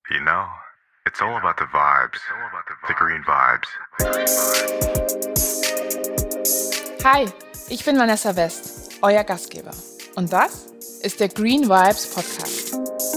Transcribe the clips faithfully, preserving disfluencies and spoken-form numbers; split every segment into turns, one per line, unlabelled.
You know, it's all about the vibes, the green vibes.
Hi, ich bin Vanessa West, euer Gastgeber. Und das ist der Green Vibes Podcast.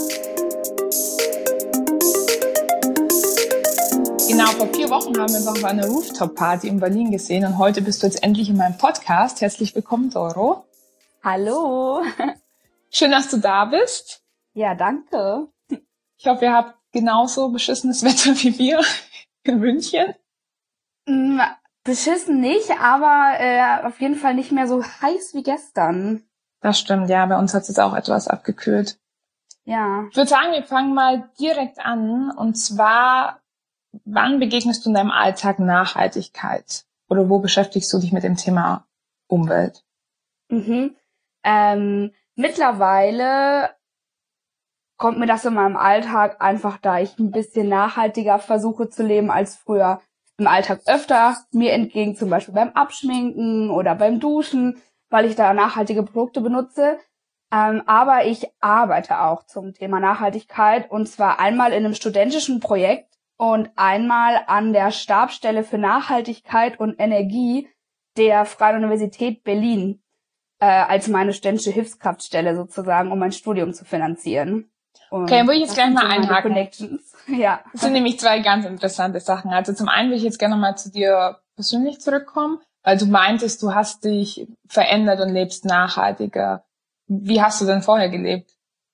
Genau, vor vier Wochen haben wir uns auf einer Rooftop-Party in Berlin gesehen und heute bist du jetzt endlich in meinem Podcast. Herzlich willkommen, Doro.
Hallo.
Schön, dass du da bist.
Ja, danke.
Ich hoffe, ihr habt genauso beschissenes Wetter wie wir in München.
Mm, beschissen nicht, aber äh, auf jeden Fall nicht mehr so heiß wie gestern.
Das stimmt, ja. Bei uns hat es jetzt auch etwas abgekühlt.
Ja.
Ich würde sagen, wir fangen mal direkt an. Und zwar, wann begegnest du in deinem Alltag Nachhaltigkeit? Oder wo beschäftigst du dich mit dem Thema Umwelt?
Mhm. Ähm, mittlerweile kommt mir das in meinem Alltag einfach, da ich ein bisschen nachhaltiger versuche zu leben als früher, im Alltag öfter mir entgegen, zum Beispiel beim Abschminken oder beim Duschen, weil ich da nachhaltige Produkte benutze. Ähm, aber ich arbeite auch zum Thema Nachhaltigkeit, und zwar einmal in einem studentischen Projekt und einmal an der Stabsstelle für Nachhaltigkeit und Energie der Freien Universität Berlin äh, als meine studentische Hilfskraftstelle sozusagen, um mein Studium zu finanzieren. Und
okay, dann würde ich jetzt gleich mal einhaken.
Connections. Ja.
Das sind nämlich zwei ganz interessante Sachen. Also zum einen will ich jetzt gerne mal zu dir persönlich zurückkommen, weil du meintest, du hast dich verändert und lebst nachhaltiger. Wie hast du denn vorher gelebt?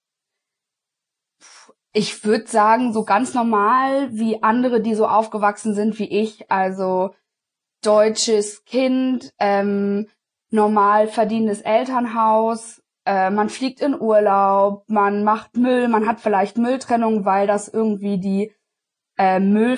Ich würde sagen, so ganz normal wie andere, die so aufgewachsen sind wie ich. Also deutsches Kind, ähm, normal verdienendes Elternhaus. Äh, man fliegt in Urlaub, man macht Müll, man hat vielleicht Mülltrennung, weil das irgendwie die äh,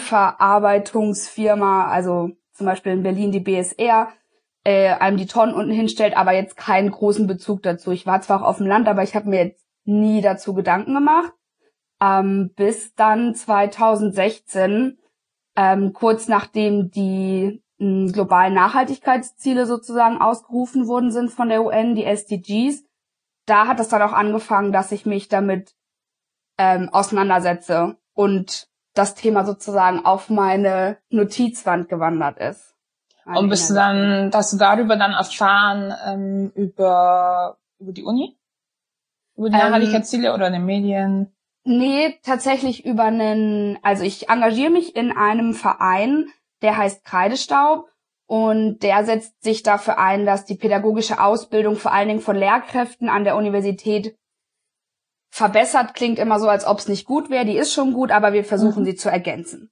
Müllverarbeitungsfirma, also zum Beispiel in Berlin die B S R, äh, einem die Tonnen unten hinstellt, aber jetzt keinen großen Bezug dazu. Ich war zwar auch auf dem Land, aber ich habe mir jetzt nie dazu Gedanken gemacht. Ähm, bis dann zweitausendsechzehn, ähm, kurz nachdem die m, globalen Nachhaltigkeitsziele sozusagen ausgerufen worden sind von der U N, die S D Gs, da hat es dann auch angefangen, dass ich mich damit ähm, auseinandersetze und das Thema sozusagen auf meine Notizwand gewandert ist. Meine
Und bist du dann, hast du darüber dann erfahren ähm, über über die Uni? Über die
Ähm,
Nachhaltigkeitsziele oder in den Medien?
Nee, tatsächlich über einen, also ich engagiere mich in einem Verein, der heißt Kreidestaub. Und der setzt sich dafür ein, dass die pädagogische Ausbildung vor allen Dingen von Lehrkräften an der Universität verbessert. Klingt immer so, als ob es nicht gut wäre. Die ist schon gut, aber wir versuchen
Mhm.
sie zu ergänzen.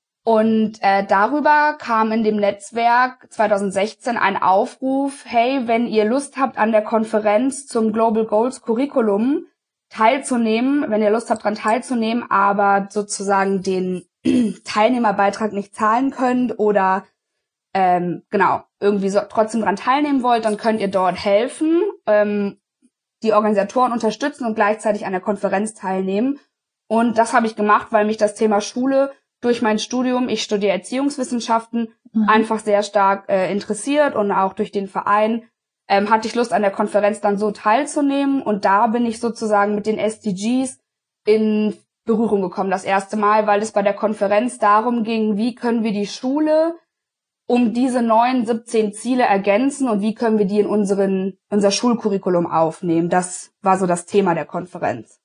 Und äh, darüber kam in dem Netzwerk zweitausendsechzehn ein Aufruf, hey, wenn ihr Lust habt, an der Konferenz zum Global Goals Curriculum teilzunehmen, wenn ihr Lust habt, daran teilzunehmen, aber sozusagen den Teilnehmerbeitrag nicht zahlen könnt oder Ähm, genau, irgendwie so, trotzdem dran teilnehmen wollt, dann könnt ihr dort helfen, ähm, die Organisatoren unterstützen und gleichzeitig an der Konferenz teilnehmen. Und das habe ich gemacht, weil mich das Thema Schule durch mein Studium, ich studiere Erziehungswissenschaften, mhm. einfach sehr stark äh, interessiert, und auch durch den Verein ähm, hatte ich Lust, an der Konferenz dann so teilzunehmen. Und da bin ich sozusagen mit den S D Gs in Berührung gekommen, das erste Mal, weil es bei der Konferenz darum ging, wie können wir die Schule um diese neuen siebzehn Ziele ergänzen und wie können wir die in unseren unser Schulcurriculum aufnehmen. Das war so das Thema der Konferenz.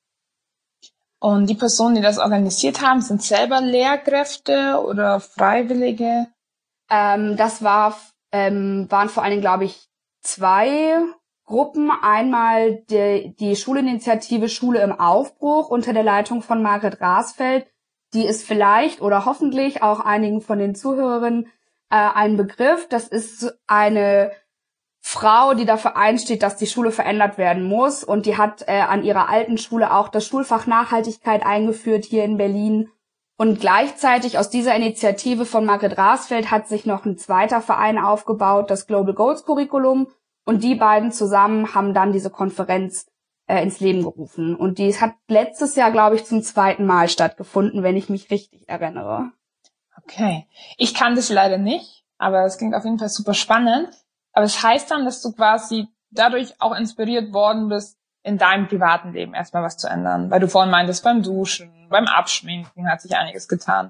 Und die Personen, die das organisiert haben, sind selber Lehrkräfte oder Freiwillige?
Ähm, das war ähm, waren vor allen Dingen, glaube ich, zwei Gruppen. Einmal die, die Schulinitiative Schule im Aufbruch unter der Leitung von Margret Rasfeld. Die ist vielleicht oder hoffentlich auch einigen von den Zuhörerinnen ein Begriff. Das ist eine Frau, die dafür einsteht, dass die Schule verändert werden muss, und die hat äh, an ihrer alten Schule auch das Schulfach Nachhaltigkeit eingeführt hier in Berlin. Und gleichzeitig aus dieser Initiative von Margret Rasfeld hat sich noch ein zweiter Verein aufgebaut, das Global Goals Curriculum, und die beiden zusammen haben dann diese Konferenz äh, ins Leben gerufen. Und die hat letztes Jahr, glaube ich, zum zweiten Mal stattgefunden, wenn ich mich richtig erinnere.
Okay. Ich kann das leider nicht, aber es klingt auf jeden Fall super spannend. Aber es heißt dann, dass du quasi dadurch auch inspiriert worden bist, in deinem privaten Leben erstmal was zu ändern? Weil du vorhin meintest, beim Duschen, beim Abschminken hat sich einiges getan.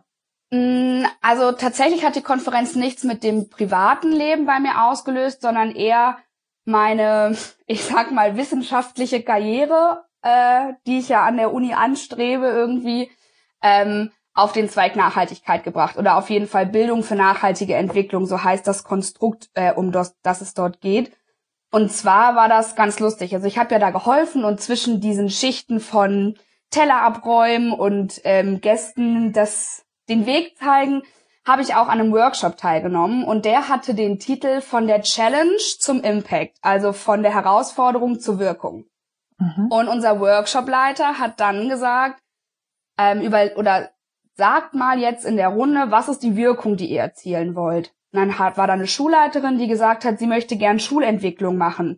Also tatsächlich hat die Konferenz nichts mit dem privaten Leben bei mir ausgelöst, sondern eher meine, ich sag mal, wissenschaftliche Karriere, äh, die ich ja an der Uni anstrebe, irgendwie ähm, auf den Zweig Nachhaltigkeit gebracht. Oder auf jeden Fall Bildung für nachhaltige Entwicklung, so heißt das Konstrukt, äh, um das, das es dort geht. Und zwar war das ganz lustig. Also ich habe ja da geholfen und zwischen diesen Schichten von Teller abräumen und ähm, Gästen das den Weg zeigen, habe ich auch an einem Workshop teilgenommen und der hatte den Titel von der Challenge zum Impact, also von der Herausforderung zur Wirkung. Mhm. Und unser Workshopleiter hat dann gesagt, ähm, über oder sagt mal jetzt in der Runde, was ist die Wirkung, die ihr erzielen wollt. Und dann hat, war da eine Schulleiterin, die gesagt hat, sie möchte gern Schulentwicklung machen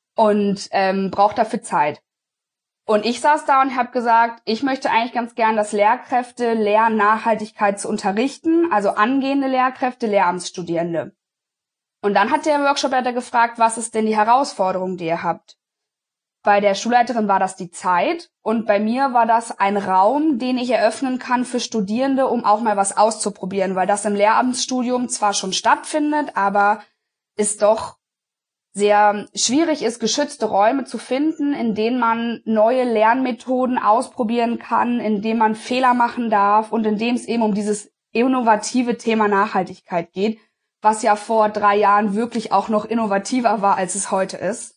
und ähm, braucht dafür Zeit. Und ich saß da und habe gesagt, ich möchte eigentlich ganz gern, dass Lehrkräfte lernen, Nachhaltigkeit zu unterrichten, also angehende Lehrkräfte, Lehramtsstudierende. Und dann hat der Workshopleiter gefragt, was ist denn die Herausforderung, die ihr habt? Bei der Schulleiterin war das die Zeit und bei mir war das ein Raum, den ich eröffnen kann für Studierende, um auch mal was auszuprobieren, weil das im Lehramtsstudium zwar schon stattfindet, aber ist doch sehr schwierig ist, geschützte Räume zu finden, in denen man neue Lernmethoden ausprobieren kann, in denen man Fehler machen darf und in dem es eben um dieses innovative Thema Nachhaltigkeit geht, was ja vor drei Jahren wirklich auch noch innovativer war, als es heute ist.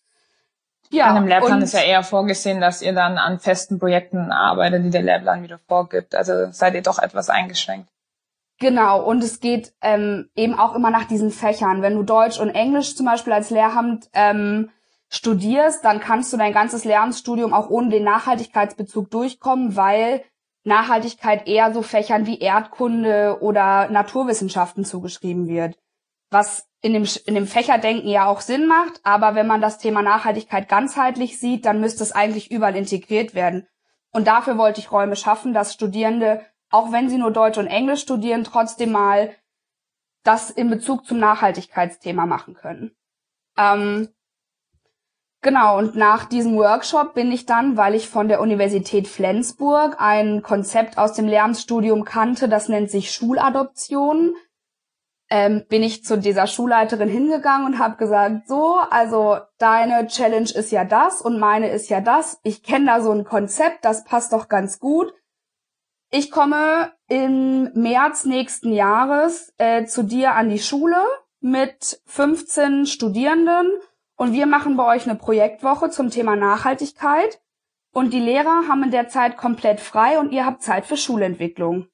Ja, an einem Lehrplan ist ja eher vorgesehen, dass ihr dann an festen Projekten arbeitet, die der Lehrplan wieder vorgibt. Also seid ihr doch etwas eingeschränkt.
Genau, und es geht ähm, eben auch immer nach diesen Fächern. Wenn du Deutsch und Englisch zum Beispiel als Lehramt ähm, studierst, dann kannst du dein ganzes Lehramtsstudium auch ohne den Nachhaltigkeitsbezug durchkommen, weil Nachhaltigkeit eher so Fächern wie Erdkunde oder Naturwissenschaften zugeschrieben wird. Was in dem, in dem Fächerdenken ja auch Sinn macht, aber wenn man das Thema Nachhaltigkeit ganzheitlich sieht, dann müsste es eigentlich überall integriert werden. Und dafür wollte ich Räume schaffen, dass Studierende, auch wenn sie nur Deutsch und Englisch studieren, trotzdem mal das in Bezug zum Nachhaltigkeitsthema machen können. Ähm, genau, und nach diesem Workshop bin ich dann, weil ich von der Universität Flensburg ein Konzept aus dem Lehramtsstudium kannte, das nennt sich Schuladoption, ähm, bin ich zu dieser Schulleiterin hingegangen und habe gesagt, so, also deine Challenge ist ja das und meine ist ja das. Ich kenne da so ein Konzept, das passt doch ganz gut. Ich komme im März nächsten Jahres äh, zu dir an die Schule mit fünfzehn Studierenden und wir machen bei euch eine Projektwoche zum Thema Nachhaltigkeit und die Lehrer haben in der Zeit komplett frei und ihr habt Zeit für Schulentwicklung.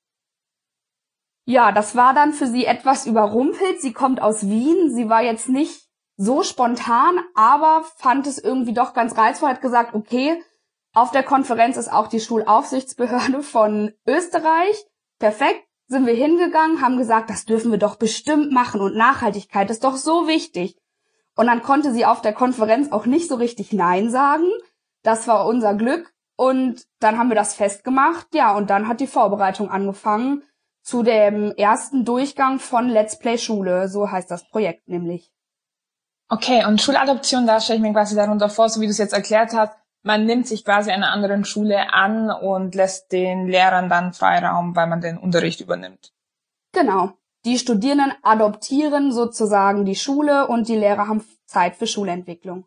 Ja, das war dann für sie etwas überrumpelt. Sie kommt aus Wien, sie war jetzt nicht so spontan, aber fand es irgendwie doch ganz reizvoll, hat gesagt, okay, auf der Konferenz ist auch die Schulaufsichtsbehörde von Österreich. Perfekt, sind wir hingegangen, haben gesagt, das dürfen wir doch bestimmt machen und Nachhaltigkeit ist doch so wichtig. Und dann konnte sie auf der Konferenz auch nicht so richtig Nein sagen. Das war unser Glück und dann haben wir das festgemacht. Ja, und dann hat die Vorbereitung angefangen zu dem ersten Durchgang von Let's Play Schule, so heißt das Projekt nämlich.
Okay, und Schuladoption, da stelle ich mir quasi darunter vor, so wie du es jetzt erklärt hast, man nimmt sich quasi einer anderen Schule an und lässt den Lehrern dann Freiraum, weil man den Unterricht übernimmt.
Genau. Die Studierenden adoptieren sozusagen die Schule und die Lehrer haben Zeit für Schulentwicklung.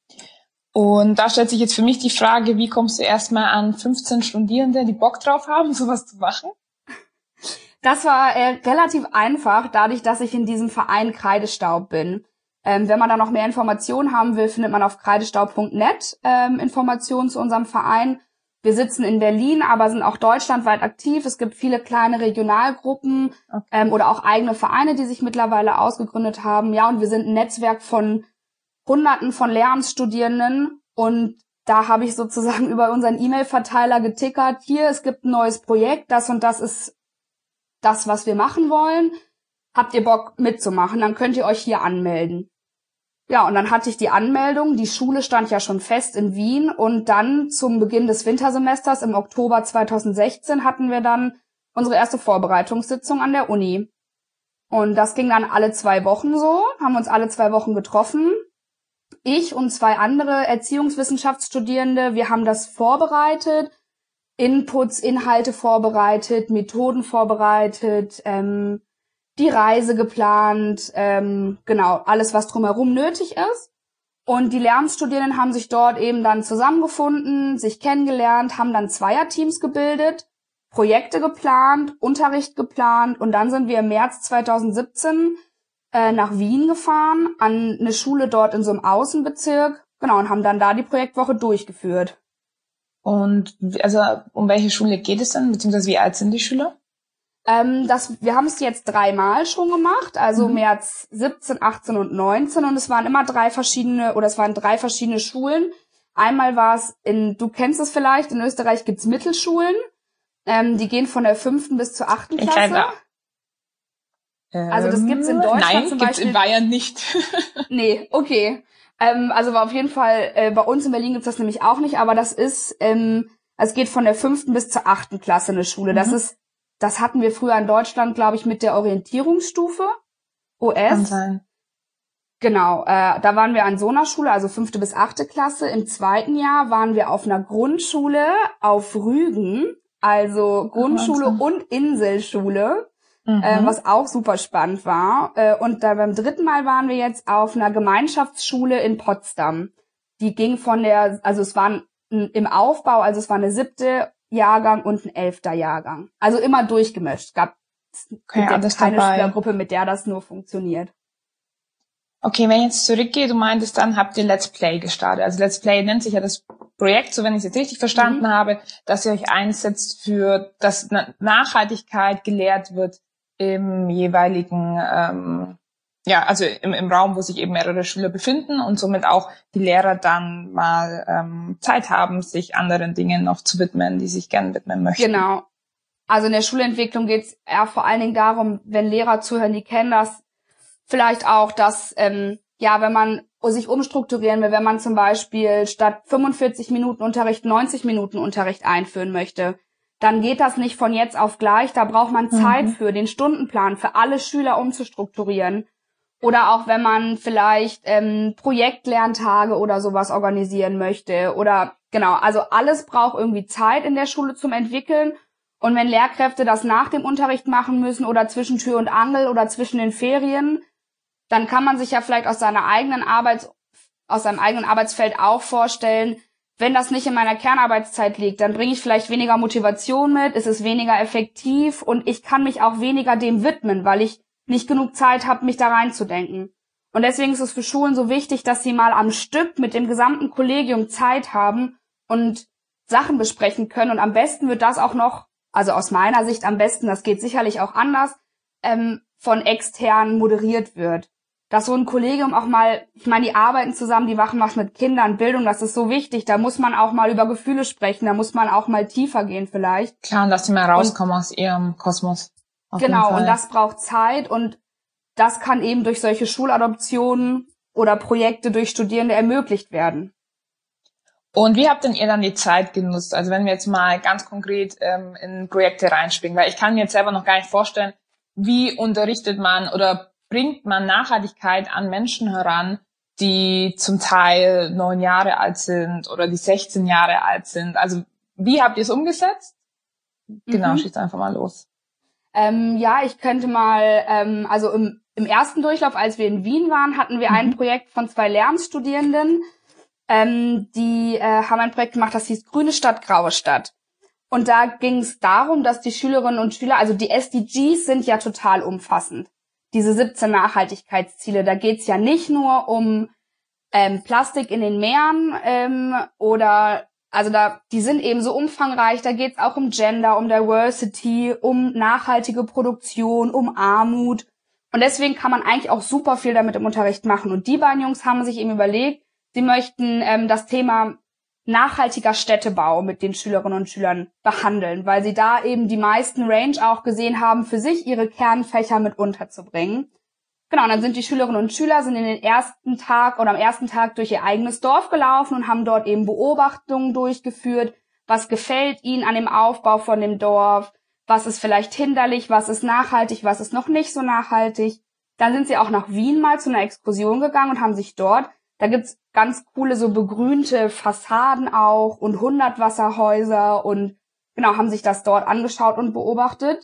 Und da stellt sich jetzt für mich die Frage, wie kommst du erstmal an fünfzehn Studierende, die Bock drauf haben, sowas zu machen?
Das war äh, relativ einfach, dadurch, dass ich in diesem Verein Kreidestaub bin. Ähm, wenn man da noch mehr Informationen haben will, findet man auf kreidestaub punkt net ähm, Informationen zu unserem Verein. Wir sitzen in Berlin, aber sind auch deutschlandweit aktiv. Es gibt viele kleine Regionalgruppen okay. ähm, oder auch eigene Vereine, die sich mittlerweile ausgegründet haben. Ja, und wir sind ein Netzwerk von Hunderten von Lehramtsstudierenden. Und da habe ich sozusagen über unseren E-Mail-Verteiler getickert, hier, es gibt ein neues Projekt, das und das ist das, was wir machen wollen. Habt ihr Bock mitzumachen? Dann könnt ihr euch hier anmelden. Ja, und dann hatte ich die Anmeldung. Die Schule stand ja schon fest in Wien. Und dann zum Beginn des Wintersemesters im Oktober zweitausendsechzehn hatten wir dann unsere erste Vorbereitungssitzung an der Uni. Und das ging dann alle zwei Wochen so, haben uns alle zwei Wochen getroffen. ich und zwei andere Erziehungswissenschaftsstudierende, wir haben das vorbereitet, Inputs, Inhalte vorbereitet, Methoden vorbereitet, ähm, die Reise geplant, ähm, genau, alles, was drumherum nötig ist. Und die Lehramtsstudierenden haben sich dort eben dann zusammengefunden, sich kennengelernt, haben dann Zweierteams gebildet, Projekte geplant, Unterricht geplant und dann sind wir im März zweitausendsiebzehn äh, nach Wien gefahren, an eine Schule dort in so einem Außenbezirk, genau, und haben dann da die Projektwoche durchgeführt.
Und also um welche Schule geht es denn, beziehungsweise wie alt sind die Schüler?
Ähm, das, wir haben es jetzt dreimal schon gemacht, also mhm. März siebzehn, achtzehn und neunzehn und es waren immer drei verschiedene, oder es waren drei verschiedene Schulen. Einmal war es in, du kennst es vielleicht, in Österreich gibt's Mittelschulen, ähm, die gehen von der fünften bis zur achten Klasse.
Ähm,
also das gibt's in Deutschland
nein,
zum
gibt's
Beispiel.
In Bayern nicht.
Nee, okay. Ähm, also war auf jeden Fall, äh, bei uns in Berlin gibt's das nämlich auch nicht, aber das ist, ähm, es geht von der fünften bis zur achten Klasse eine Schule. Mhm. Das ist, das hatten wir früher in Deutschland, glaube ich, mit der Orientierungsstufe, O S.
Kann sein.
Genau, äh, da waren wir an so einer Schule, also fünfte bis achte Klasse. Im zweiten Jahr waren wir auf einer Grundschule auf Rügen, also Grundschule
Wahnsinn.
Und Inselschule.
Mhm.
Äh, was auch super spannend war. Äh, und da beim dritten Mal waren wir jetzt auf einer Gemeinschaftsschule in Potsdam. Die ging von der, also es waren im Aufbau, also es war eine siebte Jahrgang und ein elfter Jahrgang. Also immer durchgemischt. Es gab
okay,
jetzt keine
dabei.
Schülergruppe, mit der das nur funktioniert.
Okay, wenn ich jetzt zurückgehe, du meintest, dann habt ihr Let's Play gestartet. Also Let's Play nennt sich ja das Projekt, so wenn ich es jetzt richtig verstanden
Mhm.
habe, dass ihr euch einsetzt für, dass Nachhaltigkeit gelehrt wird im jeweiligen, ähm, ja, also im, im Raum, wo sich eben mehrere Schüler befinden und somit auch die Lehrer dann mal ähm, Zeit haben, sich anderen Dingen noch zu widmen, die sich gerne widmen möchten.
Genau. Also in der Schulentwicklung geht es eher vor allen Dingen darum, wenn Lehrer zuhören, die kennen das vielleicht auch, dass, ähm, ja, wenn man sich umstrukturieren will, wenn man zum Beispiel statt fünfundvierzig Minuten Unterricht neunzig Minuten Unterricht einführen möchte, dann geht das nicht von jetzt auf gleich. Da braucht man Zeit
Mhm.
für, den Stundenplan für alle Schüler umzustrukturieren. Oder auch wenn man vielleicht ähm, Projektlerntage oder sowas organisieren möchte. Oder genau, also alles braucht irgendwie Zeit in der Schule zum Entwickeln. Und wenn Lehrkräfte das nach dem Unterricht machen müssen oder zwischen Tür und Angel oder zwischen den Ferien, dann kann man sich ja vielleicht aus seiner eigenen Arbeits, aus seinem eigenen Arbeitsfeld auch vorstellen, wenn das nicht in meiner Kernarbeitszeit liegt, dann bringe ich vielleicht weniger Motivation mit, es ist weniger effektiv und ich kann mich auch weniger dem widmen, weil ich nicht genug Zeit habe, mich da reinzudenken. Und deswegen ist es für Schulen so wichtig, dass sie mal am Stück mit dem gesamten Kollegium Zeit haben und Sachen besprechen können. Und am besten wird das auch noch, also aus meiner Sicht am besten, das geht sicherlich auch anders, ähm, von extern moderiert wird. Dass so ein Kollegium auch mal, ich meine, die arbeiten zusammen, die machen was mit Kindern, Bildung, das ist so wichtig. Da muss man auch mal über Gefühle sprechen, da muss man auch mal tiefer gehen vielleicht.
Klar, und dass die mal rauskommen und, aus ihrem Kosmos.
Genau, und das braucht Zeit und das kann eben durch solche Schuladoptionen oder Projekte durch Studierende ermöglicht werden.
Und wie habt denn ihr dann die Zeit genutzt? Also wenn wir jetzt mal ganz konkret ähm, in Projekte reinspringen, weil ich kann mir jetzt selber noch gar nicht vorstellen, wie unterrichtet man oder bringt man Nachhaltigkeit an Menschen heran, die zum Teil neun Jahre alt sind oder die sechzehn Jahre alt sind. Also wie habt ihr es umgesetzt? Mhm. Genau, schießt einfach mal los.
Ähm, ja, ich könnte mal, ähm, also im, im ersten Durchlauf, als wir in Wien waren, hatten wir mhm. ein Projekt von zwei Lehramtsstudierenden, ähm, die äh, haben ein Projekt gemacht, das hieß Grüne Stadt, Graue Stadt. Und da ging es darum, dass die Schülerinnen und Schüler, also die S D Gs sind ja total umfassend. Diese siebzehn Nachhaltigkeitsziele, da geht's ja nicht nur um ähm, Plastik in den Meeren ähm, oder, also da, die sind eben so umfangreich, da geht's auch um Gender, um Diversity, um nachhaltige Produktion, um Armut und deswegen kann man eigentlich auch super viel damit im Unterricht machen und die beiden Jungs haben sich eben überlegt, sie möchten ähm, das Thema nachhaltiger Städtebau mit den Schülerinnen und Schülern behandeln, weil sie da eben die meisten Range auch gesehen haben, für sich ihre Kernfächer mit unterzubringen. Genau, und dann sind die Schülerinnen und Schüler sind in den ersten Tag oder am ersten Tag durch ihr eigenes Dorf gelaufen und haben dort eben Beobachtungen durchgeführt, was gefällt ihnen an dem Aufbau von dem Dorf, was ist vielleicht hinderlich, was ist nachhaltig, was ist noch nicht so nachhaltig. Dann sind sie auch nach Wien mal zu einer Exkursion gegangen und haben sich dort, da gibt's ganz coole so begrünte Fassaden auch und Hundertwasserhäuser und genau, haben sich das dort angeschaut und beobachtet.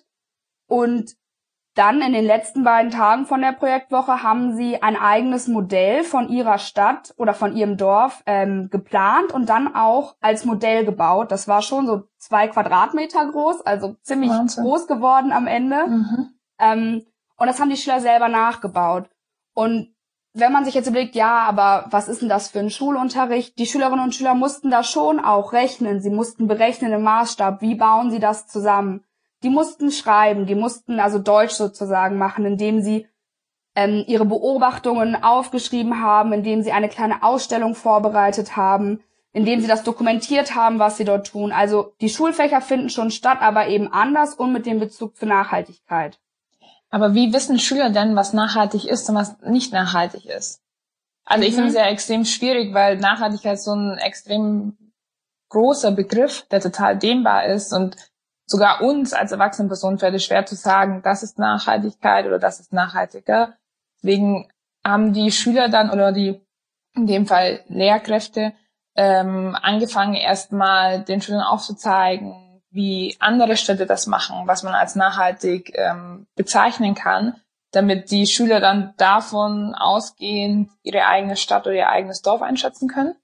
Und dann in den letzten beiden Tagen von der Projektwoche haben sie ein eigenes Modell von ihrer Stadt oder von ihrem Dorf ähm, geplant und dann auch als Modell gebaut. Das war schon so zwei Quadratmeter groß, also ziemlich Wahnsinn. Groß geworden am Ende. Mhm. Ähm, und das haben die Schüler selber nachgebaut. Und wenn man sich jetzt überlegt, ja, aber was ist denn das für ein Schulunterricht? Die Schülerinnen und Schüler mussten da schon auch rechnen. Sie mussten berechnen im Maßstab, wie bauen sie das zusammen. Die mussten schreiben, die mussten also Deutsch sozusagen machen, indem sie ähm, ihre Beobachtungen aufgeschrieben haben, indem sie eine kleine Ausstellung vorbereitet haben, indem sie das dokumentiert haben, was sie dort tun. Also die Schulfächer finden schon statt, aber eben anders und mit dem Bezug zur Nachhaltigkeit.
Aber wie wissen Schüler denn, was nachhaltig ist und was nicht nachhaltig ist? Also ich mhm. finde es ja extrem schwierig, weil Nachhaltigkeit so ein extrem großer Begriff, der total dehnbar ist und sogar uns als erwachsene Personen fällt es schwer zu sagen, das ist Nachhaltigkeit oder das ist nachhaltiger. Deswegen haben die Schüler dann oder die, in dem Fall Lehrkräfte, ähm, angefangen erstmal den Schülern aufzuzeigen, wie andere Städte das machen, was man als nachhaltig ähm, bezeichnen kann, damit die Schüler dann davon ausgehend ihre eigene Stadt oder ihr eigenes Dorf einschätzen können.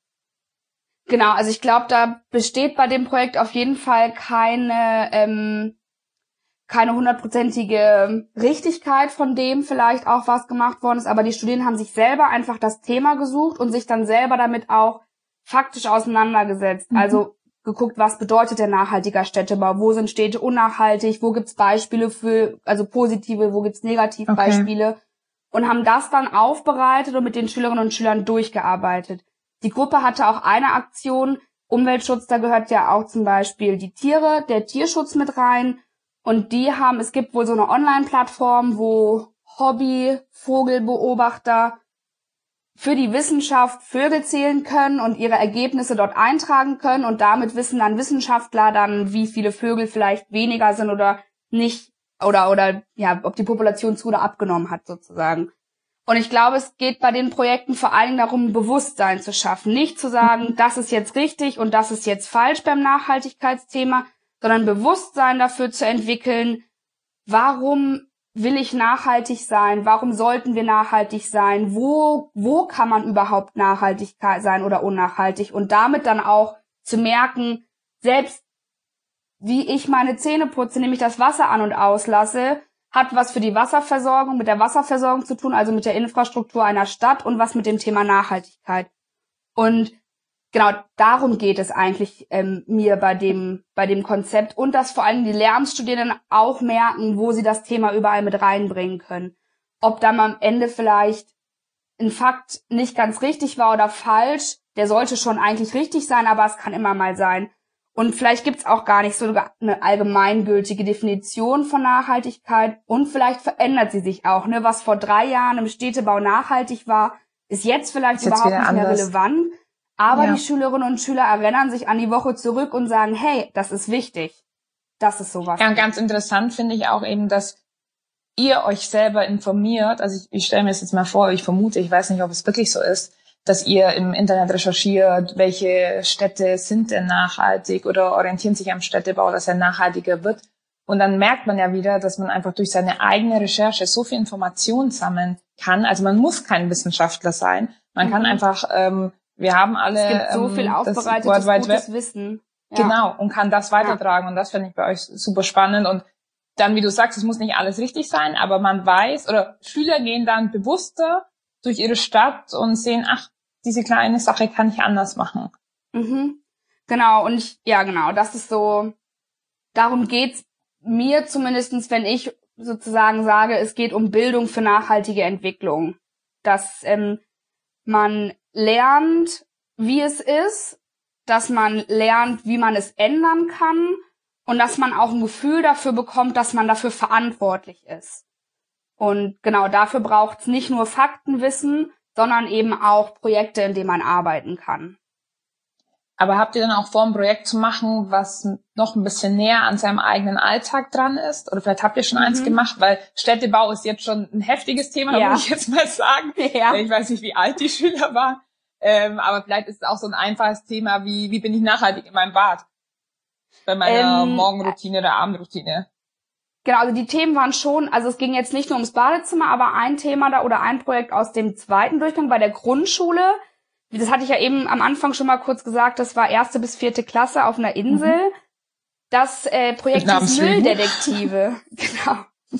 Genau, also ich glaube, da besteht bei dem Projekt auf jeden Fall keine ähm, keine hundertprozentige Richtigkeit von dem vielleicht auch, was gemacht worden ist, aber die Studierenden haben sich selber einfach das Thema gesucht und sich dann selber damit auch faktisch auseinandergesetzt. Mhm. Also geguckt, was bedeutet der nachhaltiger Städtebau, wo sind Städte unnachhaltig, wo gibt's Beispiele für, also positive, wo gibt's Negativbeispiele okay. und haben das dann aufbereitet und mit den Schülerinnen und Schülern durchgearbeitet. Die Gruppe hatte auch eine Aktion, Umweltschutz, da gehört ja auch zum Beispiel die Tiere, der Tierschutz mit rein. Und die haben, es gibt wohl so eine Online-Plattform, wo Hobby-Vogelbeobachter für die Wissenschaft Vögel zählen können und ihre Ergebnisse dort eintragen können. Und damit wissen dann Wissenschaftler dann, wie viele Vögel vielleicht weniger sind oder nicht, oder, oder, ja, ob die Population zu oder abgenommen hat sozusagen. Und ich glaube, es geht bei den Projekten vor allen Dingen darum, Bewusstsein zu schaffen. Nicht zu sagen, das ist jetzt richtig und das ist jetzt falsch beim Nachhaltigkeitsthema, sondern Bewusstsein dafür zu entwickeln, warum will ich nachhaltig sein? Warum sollten wir nachhaltig sein? Wo, wo kann man überhaupt nachhaltig sein oder unnachhaltig? Und damit dann auch zu merken, selbst wie ich meine Zähne putze, nämlich das Wasser an- und auslasse, hat was für die Wasserversorgung, mit der Wasserversorgung zu tun, also mit der Infrastruktur einer Stadt und was mit dem Thema Nachhaltigkeit. Und genau darum geht es eigentlich ähm, mir bei dem bei dem Konzept und dass vor allem die Lehramtsstudierenden auch merken, wo sie das Thema überall mit reinbringen können. Ob dann am Ende vielleicht ein Fakt nicht ganz richtig war oder falsch, der sollte schon eigentlich richtig sein, aber es kann immer mal sein. Und vielleicht gibt's auch gar nicht so eine allgemeingültige Definition von Nachhaltigkeit und vielleicht verändert sie sich auch. Ne? Was vor drei Jahren im Städtebau nachhaltig war, ist jetzt vielleicht ist überhaupt jetzt nicht mehr anders. relevant. Aber ja. die Schülerinnen und Schüler erinnern sich an die Woche zurück und sagen, hey, das ist wichtig. Das ist sowas.
Ja, und ganz interessant finde ich auch eben, dass ihr euch selber informiert. Also ich, ich stelle mir das jetzt mal vor, ich vermute, ich weiß nicht, ob es wirklich so ist, dass ihr im Internet recherchiert, welche Städte sind denn nachhaltig oder orientieren sich am Städtebau, dass er nachhaltiger wird. Und dann merkt man ja wieder, dass man einfach durch seine eigene Recherche so viel Information sammeln kann. Also man muss kein Wissenschaftler sein. Man mhm. kann einfach, ähm, wir haben alle
es gibt so
ähm,
viel aufbereitetes, gutes Wissen.
Ja. Genau, und kann das weitertragen. Ja. Und das finde ich bei euch super spannend. Und dann, wie du sagst, es muss nicht alles richtig sein, aber man weiß, oder Schüler gehen dann bewusster durch ihre Stadt und sehen, ach, diese kleine Sache kann ich anders machen.
Mhm. Genau, und ich, ja genau, das ist so, darum geht's mir zumindestens, wenn ich sozusagen sage, es geht um Bildung für nachhaltige Entwicklung. Dass ähm, man lernt, wie es ist, dass man lernt, wie man es ändern kann und dass man auch ein Gefühl dafür bekommt, dass man dafür verantwortlich ist. Und genau dafür braucht's nicht nur Faktenwissen, sondern eben auch Projekte, in denen man arbeiten kann.
Aber habt ihr dann auch vor, ein Projekt zu machen, was noch ein bisschen näher an seinem eigenen Alltag dran ist? Oder vielleicht habt ihr schon mhm. eins gemacht, weil Städtebau ist jetzt schon ein heftiges Thema, ja. da muss ich jetzt mal sagen. Ja. Ich weiß nicht, wie alt die Schüler waren. Ähm, aber vielleicht ist es auch so ein einfaches Thema wie, wie bin ich nachhaltig in meinem Bad? Bei meiner ähm, Morgenroutine oder Abendroutine.
Genau, also die Themen waren schon, also es ging jetzt nicht nur ums Badezimmer, aber ein Thema da oder ein Projekt aus dem zweiten Durchgang bei der Grundschule. Das hatte ich ja eben am Anfang schon mal kurz gesagt, das war erste bis vierte Klasse auf einer Insel. Mhm. Das äh, Projekt hieß Mülldetektive. Genau.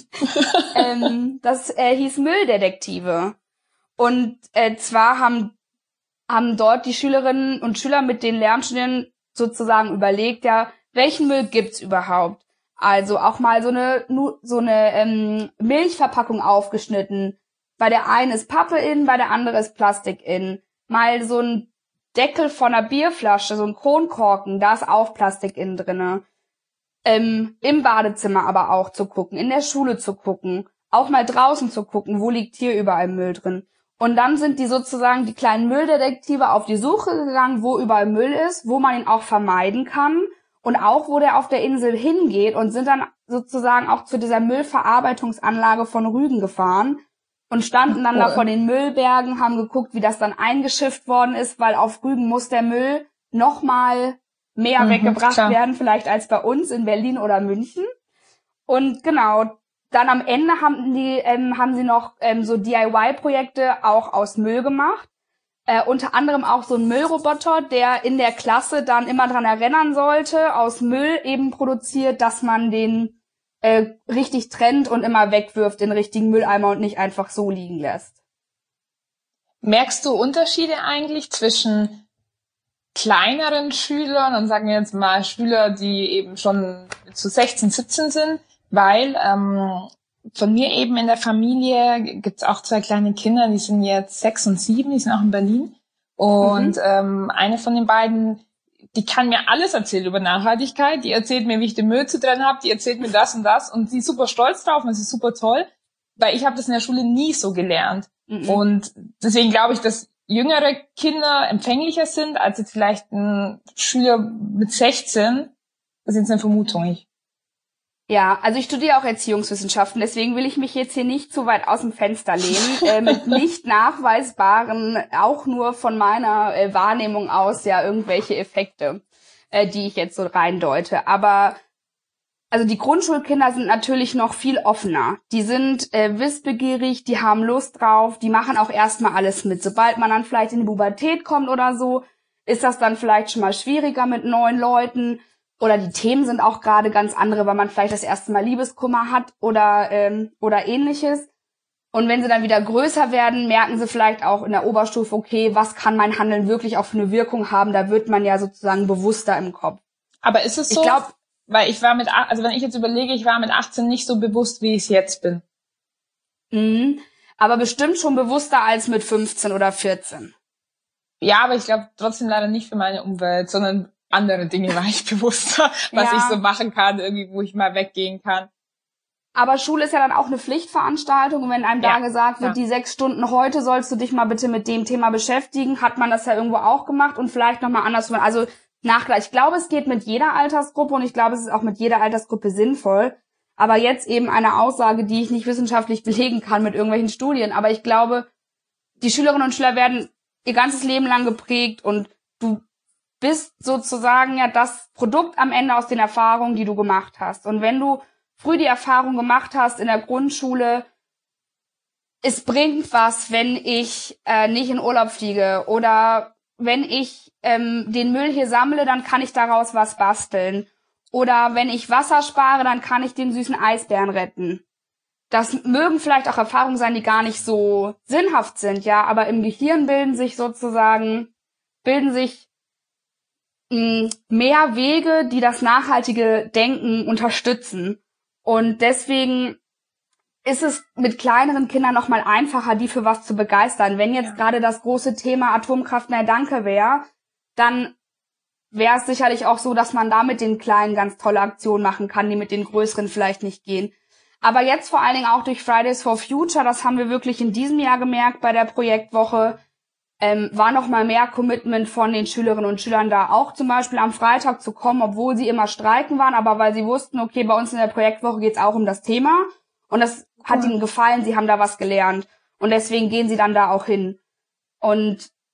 ähm, das äh, hieß Mülldetektive. Und äh, zwar haben haben dort die Schülerinnen und Schüler mit den Lernstudenten sozusagen überlegt, ja, welchen Müll gibt's überhaupt? Also auch mal so eine so eine ähm, Milchverpackung aufgeschnitten. Bei der einen ist Pappe in, bei der anderen ist Plastik in. Mal so ein Deckel von einer Bierflasche, so ein Kronkorken, da ist auch Plastik innen drinne. Ähm, im Badezimmer aber auch zu gucken, in der Schule zu gucken, auch mal draußen zu gucken, wo liegt hier überall Müll drin. Und dann sind die sozusagen, die kleinen Mülldetektive, auf die Suche gegangen, wo überall Müll ist, wo man ihn auch vermeiden kann und auch, wo der auf der Insel hingeht, und sind dann sozusagen auch zu dieser Müllverarbeitungsanlage von Rügen gefahren und standen dann cool. da vor den Müllbergen, haben geguckt, wie das dann eingeschifft worden ist, weil auf Rügen muss der Müll nochmal mehr mhm, weggebracht klar. werden, vielleicht als bei uns in Berlin oder München. Und genau, dann am Ende haben die ähm, haben sie noch ähm, so D I Y-Projekte auch aus Müll gemacht. Äh, unter anderem auch so ein Müllroboter, der in der Klasse dann immer dran erinnern sollte, aus Müll eben produziert, dass man den äh, richtig trennt und immer wegwirft in den richtigen Mülleimer und nicht einfach so liegen lässt.
Merkst du Unterschiede eigentlich zwischen kleineren Schülern und sagen wir jetzt mal Schüler, die eben schon zu sechzehn, siebzehn sind? Weil ähm, von mir eben in der Familie gibt's auch zwei kleine Kinder, die sind jetzt sechs und sieben, die sind auch in Berlin. Und mhm. ähm, eine von den beiden, die kann mir alles erzählen über Nachhaltigkeit. Die erzählt mir, wie ich den Müll zu trennen habe. Die erzählt mir das und das. Und sie ist super stolz drauf und das ist super toll. Weil ich habe das in der Schule nie so gelernt. Mhm. Und deswegen glaube ich, dass jüngere Kinder empfänglicher sind als jetzt vielleicht ein Schüler mit sechzehn. Das ist jetzt eine Vermutung. Ich.
Ja, also ich studiere auch Erziehungswissenschaften, deswegen will ich mich jetzt hier nicht zu weit aus dem Fenster lehnen, äh, mit nicht nachweisbaren, auch nur von meiner äh, Wahrnehmung aus, ja, irgendwelche Effekte, äh, die ich jetzt so reindeute. Aber also die Grundschulkinder sind natürlich noch viel offener. Die sind äh, wissbegierig, die haben Lust drauf, die machen auch erstmal alles mit. Sobald man dann vielleicht in die Pubertät kommt oder so, ist das dann vielleicht schon mal schwieriger mit neuen Leuten. Oder die Themen sind auch gerade ganz andere, weil man vielleicht das erste Mal Liebeskummer hat oder ähm, oder ähnliches. Und wenn sie dann wieder größer werden, merken sie vielleicht auch in der Oberstufe, okay, was kann mein Handeln wirklich auch für eine Wirkung haben? Da wird man ja sozusagen bewusster im Kopf.
Aber ist es so?
Ich glaube,
weil ich war mit, also wenn ich jetzt überlege, ich war mit achtzehn nicht so bewusst, wie ich es jetzt bin.
Mhm. Aber bestimmt schon bewusster als mit fünfzehn oder vierzehn.
Ja, aber ich glaube trotzdem leider nicht für meine Umwelt, sondern andere Dinge war ich bewusster, was ja. ich so machen kann, irgendwie, wo ich mal weggehen kann.
Aber Schule ist ja dann auch eine Pflichtveranstaltung, und wenn einem ja. da gesagt wird, ja. die sechs Stunden heute sollst du dich mal bitte mit dem Thema beschäftigen, hat man das ja irgendwo auch gemacht und vielleicht nochmal anders. Also Nachgleich. Ich glaube, es geht mit jeder Altersgruppe, und ich glaube, es ist auch mit jeder Altersgruppe sinnvoll. Aber jetzt eben eine Aussage, die ich nicht wissenschaftlich belegen kann mit irgendwelchen Studien. Aber ich glaube, die Schülerinnen und Schüler werden ihr ganzes Leben lang geprägt, und du bist sozusagen ja das Produkt am Ende aus den Erfahrungen, die du gemacht hast. Und wenn du früh die Erfahrung gemacht hast in der Grundschule, es bringt was, wenn ich äh, nicht in Urlaub fliege, oder wenn ich ähm, den Müll hier sammle, dann kann ich daraus was basteln. Oder wenn ich Wasser spare, dann kann ich den süßen Eisbären retten. Das mögen vielleicht auch Erfahrungen sein, die gar nicht so sinnhaft sind, ja, aber im Gehirn bilden sich sozusagen, bilden sich mh, mehr Wege, die das nachhaltige Denken unterstützen. Und deswegen ist es mit kleineren Kindern noch mal einfacher, die für was zu begeistern. Wenn jetzt ja. gerade das große Thema Atomkraft, nein, danke wäre, dann wäre es sicherlich auch so, dass man da mit den Kleinen ganz tolle Aktionen machen kann, die mit den Größeren vielleicht nicht gehen. Aber jetzt vor allen Dingen auch durch Fridays for Future, das haben wir wirklich in diesem Jahr gemerkt bei der Projektwoche, ähm, war noch mal mehr Commitment von den Schülerinnen und Schülern da, auch zum Beispiel am Freitag zu kommen, obwohl sie immer streiken waren, aber weil sie wussten, okay, bei uns in der Projektwoche geht es auch um das Thema, und das hat ihnen gefallen, sie haben da was gelernt, und deswegen gehen sie dann da auch hin. Und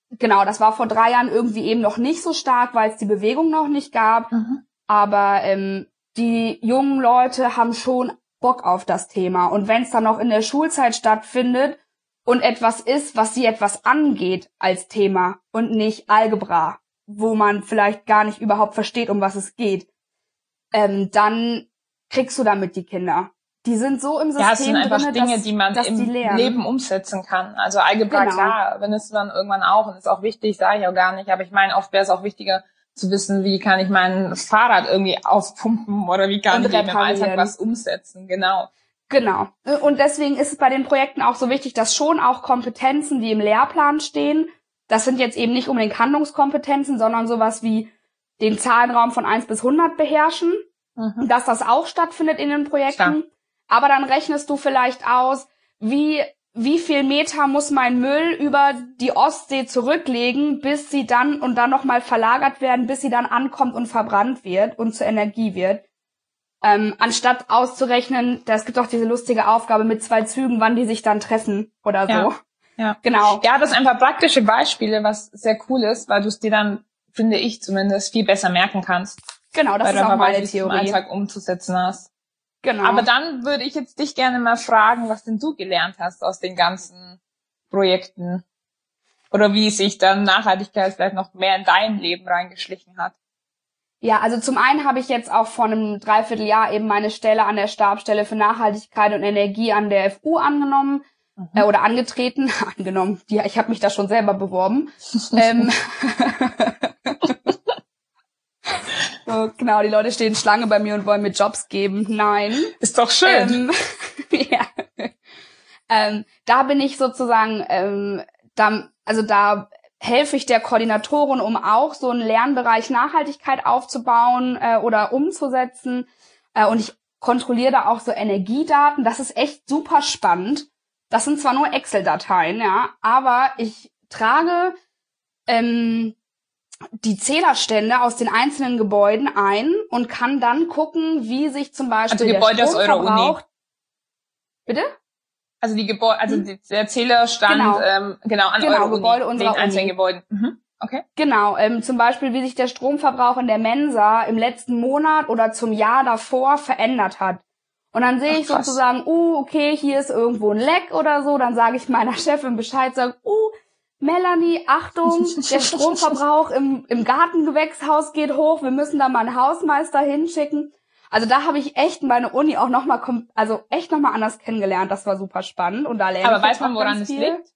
genau, das war vor drei Jahren irgendwie eben noch nicht so stark, weil es die Bewegung noch nicht gab. Mhm. Aber ähm, die jungen Leute haben schon Bock auf das Thema. Und wenn es dann noch in der Schulzeit stattfindet und etwas ist, was sie etwas angeht als Thema und nicht Algebra, wo man vielleicht gar nicht überhaupt versteht, um was es geht, ähm, dann kriegst du damit die Kinder. Die sind so im System
ja, es sind einfach
drinne,
Dinge,
dass,
die man
dass
im
die lernen.
Leben umsetzen kann. Also Algebra,
genau.
klar, benutzt man irgendwann auch und ist auch wichtig, sage ich auch gar nicht. Aber ich meine, oft wäre es auch wichtiger zu wissen, wie kann ich mein Fahrrad irgendwie aufpumpen oder wie kann
und
ich eben im Alltag was umsetzen. Genau.
Genau. Und deswegen ist es bei den Projekten auch so wichtig, dass schon auch Kompetenzen, die im Lehrplan stehen, das sind jetzt eben nicht unbedingt Handlungskompetenzen, sondern sowas wie den Zahlenraum von eins bis hundert beherrschen, mhm. dass das auch stattfindet in den Projekten. Klar. Aber dann rechnest du vielleicht aus, wie wie viel Meter muss mein Müll über die Ostsee zurücklegen, bis sie dann und dann nochmal verlagert werden, bis sie dann ankommt und verbrannt wird und zur Energie wird. Ähm, anstatt auszurechnen, es gibt auch diese lustige Aufgabe mit zwei Zügen, wann die sich dann treffen oder so.
Ja, ja.
Genau.
Ja, das sind einfach praktische Beispiele, was sehr cool ist, weil du es dir dann, finde ich zumindest, viel besser merken kannst.
Genau, das ist auch meine Theorie.
Im Alltag umzusetzen hast.
Genau.
Aber dann würde ich jetzt dich gerne mal fragen, was denn du gelernt hast aus den ganzen Projekten. Oder wie sich dann Nachhaltigkeit vielleicht noch mehr in dein Leben reingeschlichen hat.
Ja, also zum einen habe ich jetzt auch vor einem Dreivierteljahr eben meine Stelle an der Stabsstelle für Nachhaltigkeit und Energie an der F U angenommen mhm. äh, oder angetreten. angenommen, ja, ich habe mich da schon selber beworben. ähm, so, genau, die Leute stehen Schlange bei mir und wollen mir Jobs geben. Nein.
Ist doch schön.
Ähm, ja. ähm, da bin ich sozusagen, ähm, da, also da helfe ich der Koordinatorin, um auch so einen Lernbereich Nachhaltigkeit aufzubauen äh, oder umzusetzen. Äh, und ich kontrolliere da auch so Energiedaten. Das ist echt super spannend. Das sind zwar nur Excel-Dateien, ja, aber ich trage ähm, die Zählerstände aus den einzelnen Gebäuden ein und kann dann gucken, wie sich zum Beispiel
also Gebäude
der
Stromverbrauch... aus eurer Uni.
Bitte?
Also die Gebäude, also die, der Zählerstand,
genau,
ähm, genau an
genau,
eurer
Gebäude
Uni,
unserer
den einzelnen
Uni.
Gebäuden. Mhm. Okay.
Genau, ähm, zum Beispiel, wie sich der Stromverbrauch in der Mensa im letzten Monat oder zum Jahr davor verändert hat. Und dann sehe ich Ach, sozusagen, uh, okay, hier ist irgendwo ein Leck oder so, dann sage ich meiner Chefin Bescheid, sage, uh, Melanie, Achtung, der Stromverbrauch im, im Gartengewächshaus geht hoch, wir müssen da mal einen Hausmeister hinschicken. Also da habe ich echt meine Uni auch nochmal, also echt nochmal anders kennengelernt, das war super spannend und da lerne
Aber
ich
weiß man, woran es liegt?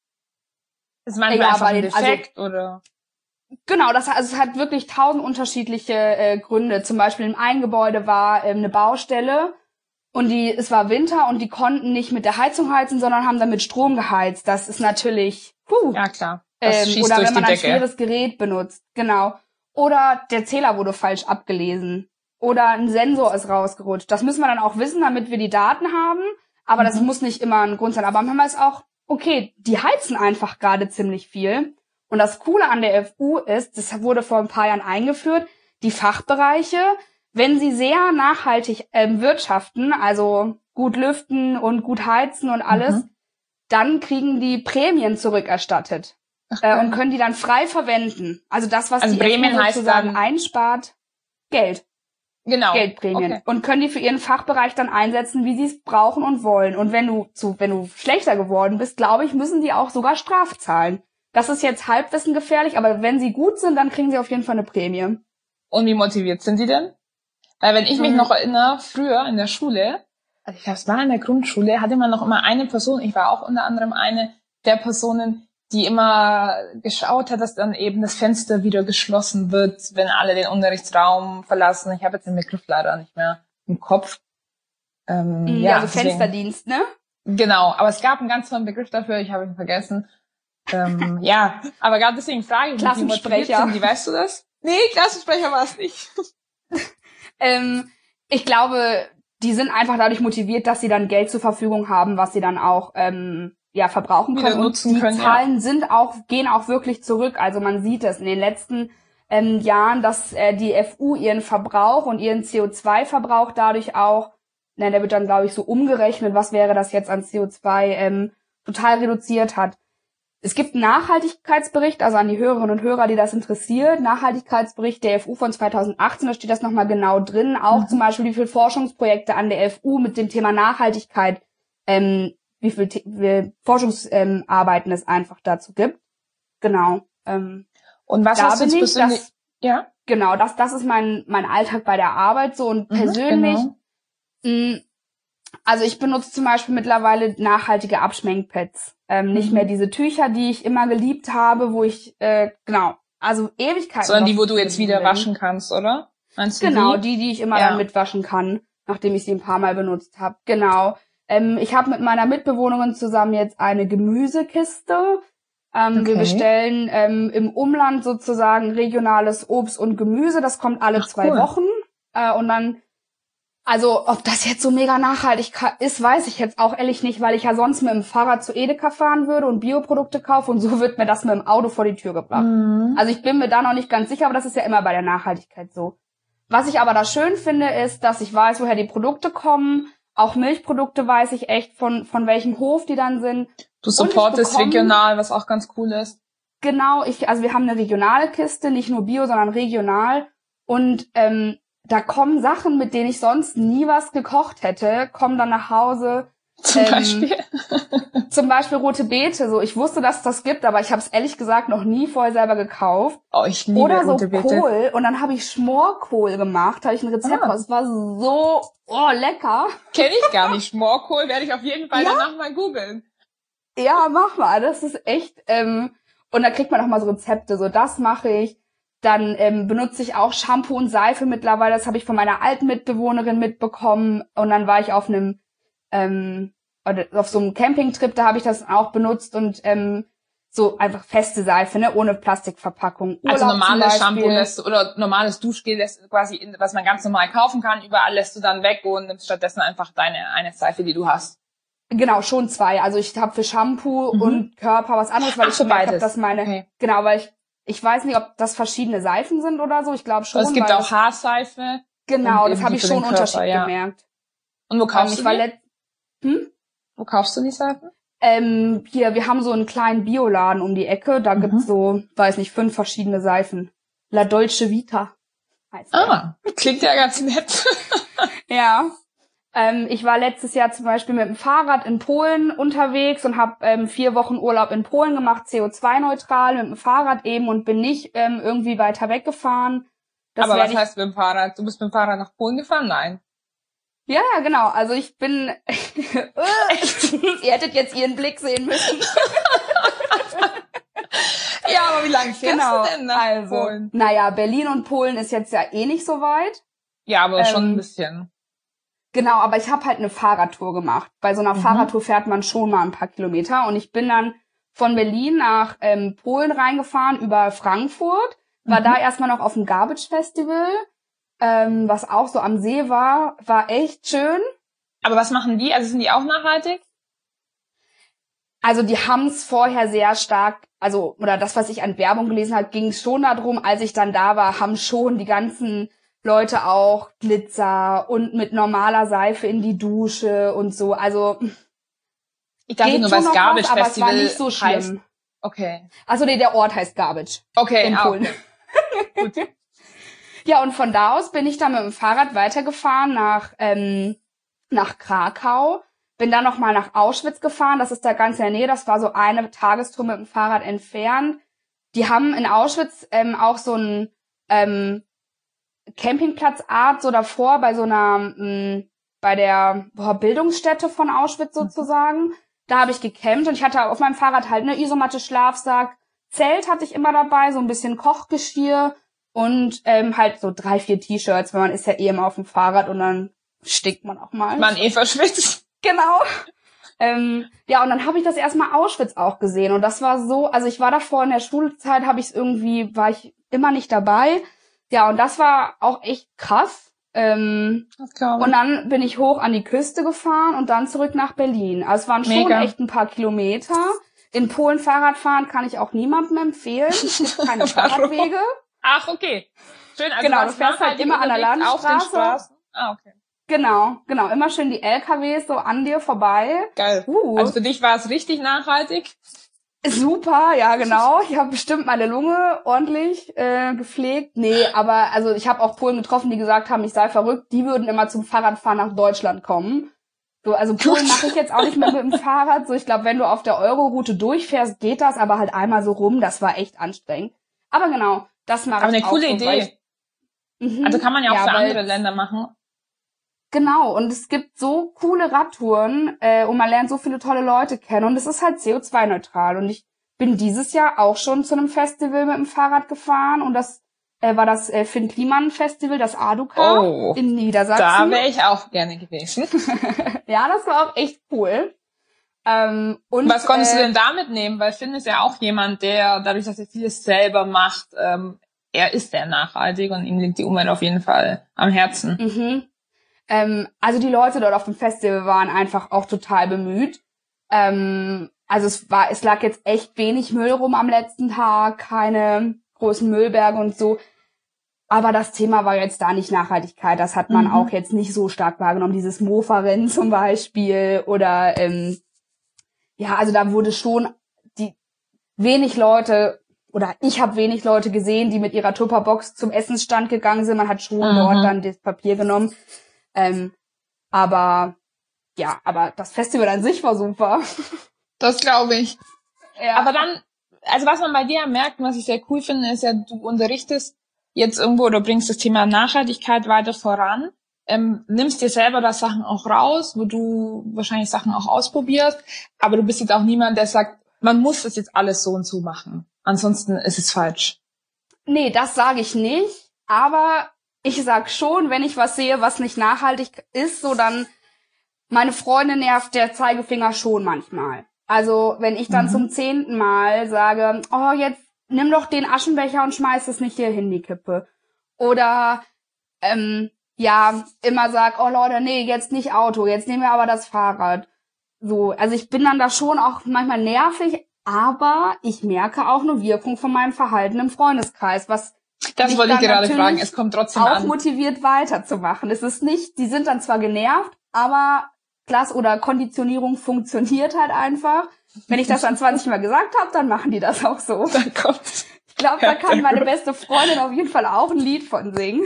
Ist manchmal ja, einfach ein Defekt also, oder?
Genau, das also es hat wirklich tausend unterschiedliche äh, Gründe. Zum Beispiel im einen Gebäude war ähm, eine Baustelle und die es war Winter und die konnten nicht mit der Heizung heizen, sondern haben dann mit Strom geheizt. Das ist natürlich puh,
ja klar. Das
ähm,
schießt
oder
durch
wenn man
die
ein
Decke.
schweres Gerät benutzt, genau. Oder der Zähler wurde falsch abgelesen oder ein Sensor ist rausgerutscht. Das müssen wir dann auch wissen, damit wir die Daten haben. Aber mhm. das muss nicht immer ein Grund sein. Aber manchmal ist auch okay, die heizen einfach gerade ziemlich viel. Und das Coole an der F U ist, das wurde vor ein paar Jahren eingeführt, die Fachbereiche, wenn sie sehr nachhaltig ähm, wirtschaften, also gut lüften und gut heizen und alles, mhm. dann kriegen die Prämien zurückerstattet Ach, äh, und können die dann frei verwenden. Also das, was
also
die
Prämien
F U sozusagen
heißt dann
einspart, Geld.
Genau.
Geldprämien.
Okay.
Und können die für ihren Fachbereich dann einsetzen, wie sie es brauchen und wollen. Und wenn du zu, wenn du schlechter geworden bist, glaube ich, müssen die auch sogar Straf zahlen. Das ist jetzt Halbwissen gefährlich, aber wenn sie gut sind, dann kriegen sie auf jeden Fall eine Prämie.
Und wie motiviert sind die denn? Weil wenn ich mich mhm. noch erinnere, früher in der Schule, also ich glaube, es war in der Grundschule, hatte man noch immer eine Person, ich war auch unter anderem eine der Personen, die immer geschaut hat, dass dann eben das Fenster wieder geschlossen wird, wenn alle den Unterrichtsraum verlassen. Ich habe jetzt den Begriff leider nicht mehr im Kopf. Ähm,
mhm,
ja,
also Fensterdienst, ne?
Genau, aber es gab einen ganz tollen Begriff dafür, ich habe ihn vergessen. ähm, ja, aber gerade deswegen frage ich mich, wie motiviert sind die, weißt du das? Nee, Klassensprecher war es nicht.
ähm, ich glaube, die sind einfach dadurch motiviert, dass sie dann Geld zur Verfügung haben, was sie dann auch ähm, ja verbrauchen können.
Wieder nutzen
und die
können,
Zahlen
ja.
sind auch gehen auch wirklich zurück. Also man sieht es in den letzten ähm, Jahren, dass äh, die F U ihren Verbrauch und ihren C O zwei Verbrauch dadurch auch, ne, der wird dann glaube ich so umgerechnet, was wäre das jetzt an C O zwei ähm, total reduziert hat. es gibt einen Nachhaltigkeitsbericht, also an die Hörerinnen und Hörer, die das interessiert, Nachhaltigkeitsbericht der F U von zweitausendachtzehn, da steht das nochmal genau drin, auch mhm. zum Beispiel, wie viele Forschungsprojekte an der F U mit dem Thema Nachhaltigkeit, ähm, wie viel, wie viel Forschungsarbeiten ähm, es einfach dazu gibt. Genau. Ähm,
und was hast du jetzt persönlich? Das, ja.
Genau, das, das ist mein, mein Alltag bei der Arbeit so und mhm, persönlich, genau. mh, also ich benutze zum Beispiel mittlerweile nachhaltige Abschminkpads. Ähm, nicht mhm. mehr diese Tücher, die ich immer geliebt habe, wo ich, äh, genau, also Ewigkeiten.
Sondern die, wo du jetzt wieder bin. waschen kannst, oder? Meinst du
genau,
die?
die, die ich immer
ja.
dann mitwaschen kann, nachdem ich sie ein paar Mal benutzt habe. Genau. Ähm, ich habe mit meiner Mitbewohnerin zusammen jetzt eine Gemüsekiste. Ähm, okay. Wir bestellen ähm, im Umland sozusagen regionales Obst und Gemüse. Das kommt alle Ach, zwei cool. Wochen. Äh, und dann Also, ob das jetzt so mega nachhaltig ist, weiß ich jetzt auch ehrlich nicht, weil ich ja sonst mit dem Fahrrad zu Edeka fahren würde und Bioprodukte kaufe und so wird mir das mit dem Auto vor die Tür gebracht. Mhm. Also ich bin mir da noch nicht ganz sicher, aber das ist ja immer bei der Nachhaltigkeit so. Was ich aber da schön finde, ist, dass ich weiß, woher die Produkte kommen. Auch Milchprodukte weiß ich echt, von von welchem Hof die dann sind.
Du supportest regional, was auch ganz cool ist.
Genau, ich also wir haben eine regionale Kiste, nicht nur Bio, sondern regional. Und ähm, da kommen Sachen, mit denen ich sonst nie was gekocht hätte, kommen dann nach Hause.
Zum
ähm,
Beispiel?
Zum Beispiel rote Beete. So, ich wusste, dass es das gibt, aber ich habe es ehrlich gesagt noch nie vorher selber gekauft.
Oh, ich liebe
Oder so
rote Beete.
Kohl. Und dann habe ich Schmorkohl gemacht. Habe ich ein Rezept raus. Es war so oh lecker.
Kenne ich gar nicht. Schmorkohl werde ich auf jeden Fall
ja?
danach mal googeln.
Ja, mach mal. Das ist echt. Ähm, und da kriegt man auch mal so Rezepte. So, das mache ich. Dann ähm, benutze ich auch Shampoo und Seife mittlerweile. Das habe ich von meiner alten Mitbewohnerin mitbekommen. Und dann war ich auf einem ähm, auf so einem Campingtrip, da habe ich das auch benutzt und ähm, so einfach feste Seife, ne, ohne Plastikverpackung. Urlaub
also normales Shampoo lässt du, oder normales Duschgel lässt du quasi, in, was man ganz normal kaufen kann, überall lässt du dann weg und nimmst stattdessen einfach deine eine Seife, die du hast.
Genau, schon zwei. Also ich habe für Shampoo mhm. und Körper was anderes, weil Ach, ich gemerkt habe, dass meine okay. genau, weil ich ich weiß nicht, ob das verschiedene Seifen sind oder so. Ich glaube schon.
Also es gibt auch Haarseife.
Genau, das habe ich schon einen Unterschied ja. gemerkt.
Und wo kaufst ähm, du die?
Hm?
Wo kaufst du die Seifen?
Ähm, hier, wir haben so einen kleinen Bioladen um die Ecke. Da mhm. gibt's so, weiß nicht, fünf verschiedene Seifen. La Dolce Vita heißt
Ah, der. Klingt ja ganz nett.
Ja. Ähm, ich war letztes Jahr zum Beispiel mit dem Fahrrad in Polen unterwegs und habe ähm, vier Wochen Urlaub in Polen gemacht, C O zwei neutral mit dem Fahrrad eben und bin nicht ähm, irgendwie weiter weggefahren.
Das Aber was heißt mit dem Fahrrad? Du bist mit dem Fahrrad nach Polen gefahren? Nein.
Ja, ja, genau. Also ich bin... Ihr hättet jetzt ihren Blick sehen müssen.
Ja, aber wie lange fährst
genau.
du denn nach
also,
Polen?
Naja, Berlin und Polen ist jetzt ja eh nicht so weit.
Ja, aber
ähm,
schon ein bisschen.
Genau, aber ich habe halt eine Fahrradtour gemacht. Bei so einer mhm. Fahrradtour fährt man schon mal ein paar Kilometer. Und ich bin dann von Berlin nach ähm, Polen reingefahren über Frankfurt. War mhm. da erstmal noch auf dem Garbage Festival. Ähm, was auch so am See war, war echt schön.
Aber was machen die? Also sind die auch nachhaltig?
Also die haben es vorher sehr stark, also oder das, was ich an Werbung gelesen habe, ging schon darum, als ich dann da war, haben schon die ganzen Leute auch Glitzer und mit normaler Seife in die Dusche und so. Also
ich dachte nur, weil es Garbage
was, aber
Festival
es war nicht so schlimm.
Heißt. Okay.
Also nee, der Ort heißt Garbage.
Okay,
in Polen.
Okay. Gut.
Ja, und von da aus bin ich dann mit dem Fahrrad weitergefahren nach ähm, nach Krakau. Bin dann nochmal nach Auschwitz gefahren. Das ist da ganz in der Nähe. Das war so eine Tagestour mit dem Fahrrad entfernt. Die haben in Auschwitz ähm, auch so einen ähm, Campingplatzart so davor bei so einer mh, bei der boah, Bildungsstätte von Auschwitz sozusagen. Da habe ich gecampt und ich hatte auf meinem Fahrrad halt eine Isomatte, Schlafsack, Zelt hatte ich immer dabei, so ein bisschen Kochgeschirr. Und ähm, halt so drei, vier T-Shirts, weil man ist ja eh immer auf dem Fahrrad und dann stinkt man auch mal.
Man eh verschwitzt.
Genau. ähm, ja, und dann habe ich das erstmal Auschwitz auch gesehen. Und das war so, also ich war davor in der Schulzeit, habe ich es irgendwie, war ich immer nicht dabei. Ja, und das war auch echt krass. Ähm,
das glaube ich.
Und dann bin ich hoch an die Küste gefahren und dann zurück nach Berlin. Also es waren schon
Mega.
echt ein paar Kilometer. In Polen Fahrrad fahren kann ich auch niemandem empfehlen. Es gibt keine Fahrradwege.
Ach, okay. Schön, also
genau, du fährst halt immer an der Landstraße.
Auf den Straßen. Ah, okay.
Genau, genau, immer schön die L K Ws so an dir vorbei.
Geil. Uh. Also für dich war es richtig nachhaltig?
Super, ja genau. Ich habe bestimmt meine Lunge ordentlich äh, gepflegt. Nee, aber also ich habe auch Polen getroffen, die gesagt haben, ich sei verrückt. Die würden immer zum Fahrradfahren nach Deutschland kommen. So, also Polen mache ich jetzt auch nicht mehr mit dem Fahrrad. So, ich glaube, wenn du auf der Euro-Route durchfährst, geht das, aber halt einmal so rum. Das war echt anstrengend. Aber genau, das mache ich auch.
Aber eine coole
so,
Idee.
Ich, mhm,
also kann man ja auch
ja,
für
weil,
andere Länder machen.
Genau, und es gibt so coole Radtouren äh, und man lernt so viele tolle Leute kennen und es ist halt C O zwei neutral. Und ich bin dieses Jahr auch schon zu einem Festival mit dem Fahrrad gefahren und das äh, war das äh, Finn Kliman Festival, das Aduka
oh,
in Niedersachsen.
Da wäre ich auch gerne gewesen.
Ja, das war auch echt cool. Ähm, und,
Was konntest
äh,
du denn da mitnehmen? Weil Finn ist ja auch jemand, der, dadurch, dass er vieles selber macht, ähm, er ist sehr nachhaltig und ihm liegt die Umwelt auf jeden Fall am Herzen.
Mhm. Ähm, also die Leute dort auf dem Festival waren einfach auch total bemüht. Ähm, also es war, es lag jetzt echt wenig Müll rum am letzten Tag, keine großen Müllberge und so. Aber das Thema war jetzt da nicht Nachhaltigkeit. Das hat man mhm. auch jetzt nicht so stark wahrgenommen. Dieses Mofa-Rennen zum Beispiel oder ähm, ja, also da wurde schon die wenig Leute oder ich habe wenig Leute gesehen, die mit ihrer Tupperbox zum Essensstand gegangen sind. Man hat schon mhm. dort dann das Papier genommen. Ähm, aber ja, aber das Festival an sich war super.
Das glaube ich.
Ja.
Aber dann, also was man bei dir merkt und was ich sehr cool finde, ist ja, du unterrichtest jetzt irgendwo oder bringst das Thema Nachhaltigkeit weiter voran, ähm, nimmst dir selber da Sachen auch raus, wo du wahrscheinlich Sachen auch ausprobierst, aber du bist jetzt auch niemand, der sagt, man muss das jetzt alles so und so machen. Ansonsten ist es falsch.
Nee, das sage ich nicht, aber ich sag schon, wenn ich was sehe, was nicht nachhaltig ist, so dann, meine Freunde nervt der Zeigefinger schon manchmal. Also, wenn ich dann mhm. zum zehnten Mal sage, oh, jetzt nimm doch den Aschenbecher und schmeiß es nicht hier hin, die Kippe. Oder, ähm, ja, immer sag, oh Leute, nee, jetzt nicht Auto, jetzt nehmen wir aber das Fahrrad. So, also ich bin dann da schon auch manchmal nervig, aber ich merke auch eine Wirkung von meinem Verhalten im Freundeskreis, was
Das wollte ich gerade fragen, es kommt trotzdem
auch
an.
motiviert weiterzumachen. Es ist nicht, die sind dann zwar genervt, aber Klasse oder Konditionierung funktioniert halt einfach. Wenn ich das dann zwanzig Mal gesagt habe, dann machen die das auch so.
Dann kommt's.
Ich glaube, da kann meine beste Freundin auf jeden Fall auch ein Lied von singen.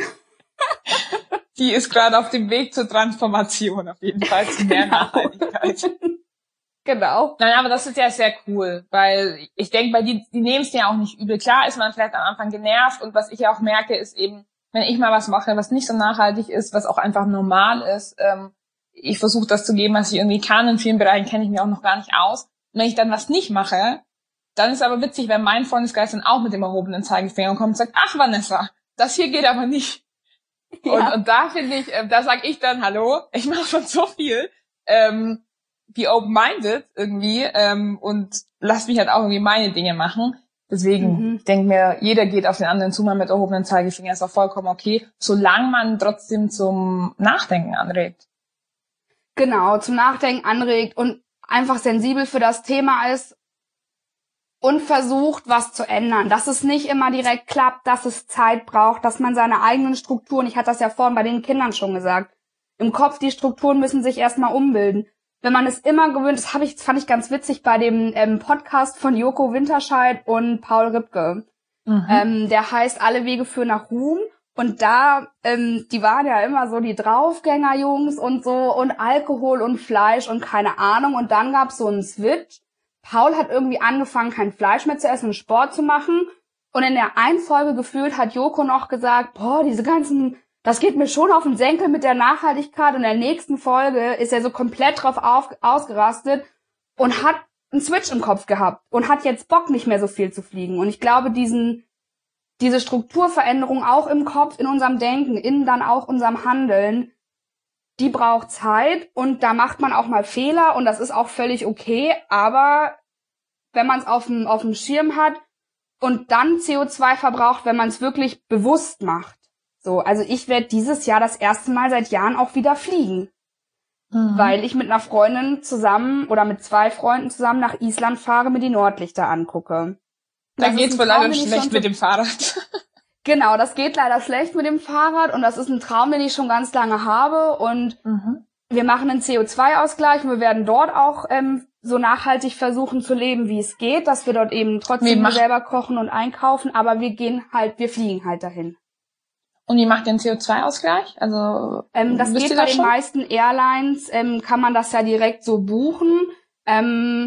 Die ist gerade auf dem Weg zur Transformation, auf jeden Fall zu mehr
Genau.
Nachhaltigkeit.
Genau.
Nein, aber das ist ja sehr cool, weil ich denke, bei die, die nehmen es ja auch nicht übel. Klar ist man vielleicht am Anfang genervt und was ich ja auch merke, ist eben, wenn ich mal was mache, was nicht so nachhaltig ist, was auch einfach normal ist, ähm, ich versuche das zu geben, was ich irgendwie kann. In vielen Bereichen kenne ich mich auch noch gar nicht aus. Und wenn ich dann was nicht mache, dann ist aber witzig, wenn mein Freundeskreis dann auch mit dem erhobenen Zeigefinger kommt und sagt, ach Vanessa, das hier geht aber nicht. Ja. Und, und da finde ich, äh, da sage ich dann, hallo, ich mache schon so viel, ähm, be open-minded irgendwie ähm, und lass mich halt auch irgendwie meine Dinge machen. Deswegen
Mhm.
ich denke mir, jeder geht auf den anderen zu, mal mit erhobenen Zeigefinger, ist auch vollkommen okay, solange man trotzdem zum Nachdenken anregt.
Genau, zum Nachdenken anregt und einfach sensibel für das Thema ist und versucht, was zu ändern. Dass es nicht immer direkt klappt, dass es Zeit braucht, dass man seine eigenen Strukturen, ich hatte das ja vorhin bei den Kindern schon gesagt, im Kopf, die Strukturen müssen sich erstmal umbilden. Wenn man es immer gewöhnt, das habe ich, das fand ich ganz witzig bei dem ähm, Podcast von Joko Winterscheid und Paul Ripke. Mhm. Ähm, der heißt Alle Wege führen nach Ruhm. Und da, ähm, die waren ja immer so die Draufgänger-Jungs und so und Alkohol und Fleisch und keine Ahnung. Und dann gab's so einen Switch. Paul hat irgendwie angefangen, kein Fleisch mehr zu essen und Sport zu machen. Und in der einen Folge gefühlt hat Joko noch gesagt, boah, diese ganzen, das geht mir schon auf den Senkel mit der Nachhaltigkeit. Und in der nächsten Folge ist er so komplett drauf auf, ausgerastet und hat einen Switch im Kopf gehabt und hat jetzt Bock, nicht mehr so viel zu fliegen. Und ich glaube, diesen diese Strukturveränderung auch im Kopf, in unserem Denken, in dann auch unserem Handeln, die braucht Zeit und da macht man auch mal Fehler und das ist auch völlig okay, aber wenn man es auf dem auf dem Schirm hat und dann C O zwei verbraucht, wenn man es wirklich bewusst macht. So, also ich werde dieses Jahr das erste Mal seit Jahren auch wieder fliegen, mhm. weil ich mit einer Freundin zusammen oder mit zwei Freunden zusammen nach Island fahre, mir die Nordlichter angucke.
Da geht's wohl leider schlecht mit dem Fahrrad.
Genau, das geht leider schlecht mit dem Fahrrad und das ist ein Traum, den ich schon ganz lange habe und mhm. wir machen einen C O zwei Ausgleich und wir werden dort auch ähm, so nachhaltig versuchen zu leben, wie es geht, dass wir dort eben trotzdem selber kochen und einkaufen, aber wir gehen halt, wir fliegen halt dahin.
Und wie macht ihr den C O zwei Ausgleich? Also
ähm, das geht bei den meisten Airlines, ähm, kann man das ja direkt so buchen. Ähm,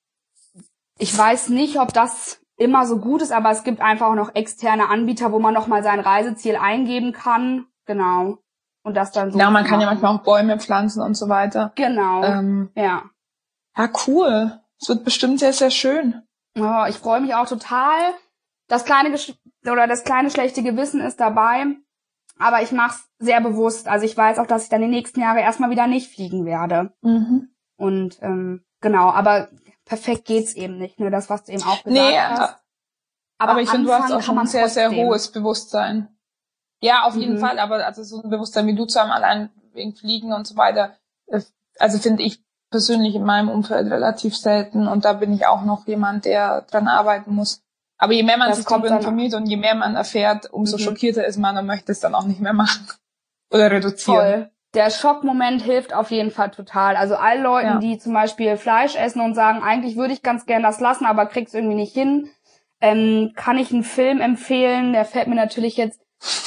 ich weiß nicht, ob das immer so gut ist, aber es gibt einfach auch noch externe Anbieter, wo man nochmal sein Reiseziel eingeben kann. Genau. Und das dann so.
Ja, man kann ja manchmal auch Bäume pflanzen und so weiter.
Genau. Ähm, ja.
Ja, cool. Es wird bestimmt sehr, sehr schön.
Ja, ich freue mich auch total. Das kleine Gesch- oder das kleine schlechte Gewissen ist dabei. Aber ich mach's sehr bewusst. Also ich weiß auch, dass ich dann die nächsten Jahre erstmal wieder nicht fliegen werde. Mhm. Und ähm, genau, aber perfekt geht's eben nicht. Nur das, was du eben auch gesagt
nee,
hast.
Aber, aber ich finde, du hast auch schon ein sehr, sehr hohes Bewusstsein. Ja, auf jeden mhm. Fall. Aber also so ein Bewusstsein wie du zu haben, allein wegen Fliegen und so weiter, also finde ich persönlich in meinem Umfeld relativ selten. Und da bin ich auch noch jemand, der dran arbeiten muss. Aber je mehr man das sich darüber informiert und je mehr man erfährt, umso mhm. schockierter ist man und möchte es dann auch nicht mehr machen oder reduzieren.
Voll. Der Schockmoment hilft auf jeden Fall total. Also allen Leuten, ja. die zum Beispiel Fleisch essen und sagen, eigentlich würde ich ganz gern das lassen, aber krieg's irgendwie nicht hin, ähm, kann ich einen Film empfehlen. Der fällt mir natürlich jetzt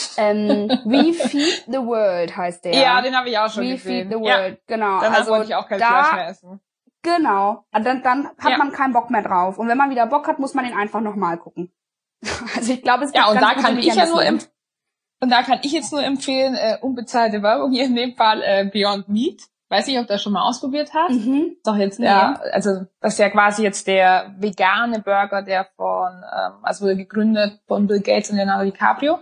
ähm, We Feed the World heißt der.
Ja, den habe ich auch schon
We
gesehen.
We Feed the World, ja. genau.
Dann
also
wollte ich auch kein
da,
Fleisch mehr essen.
Genau, dann, dann hat
ja.
man keinen Bock mehr drauf. Und wenn man wieder Bock hat, muss man ihn einfach nochmal gucken. Also ich glaube, es gibt
ja, und
ganz
da kann ich ja nur empf- und da kann ich jetzt nur empfehlen, äh, unbezahlte Werbung hier in dem Fall äh, Beyond Meat. Weiß nicht, ob du das schon mal ausprobiert hast.
Mhm.
Doch jetzt,
nee.
ja, also das ist ja quasi jetzt der vegane Burger, der von, ähm, also wurde gegründet von Bill Gates und Leonardo DiCaprio.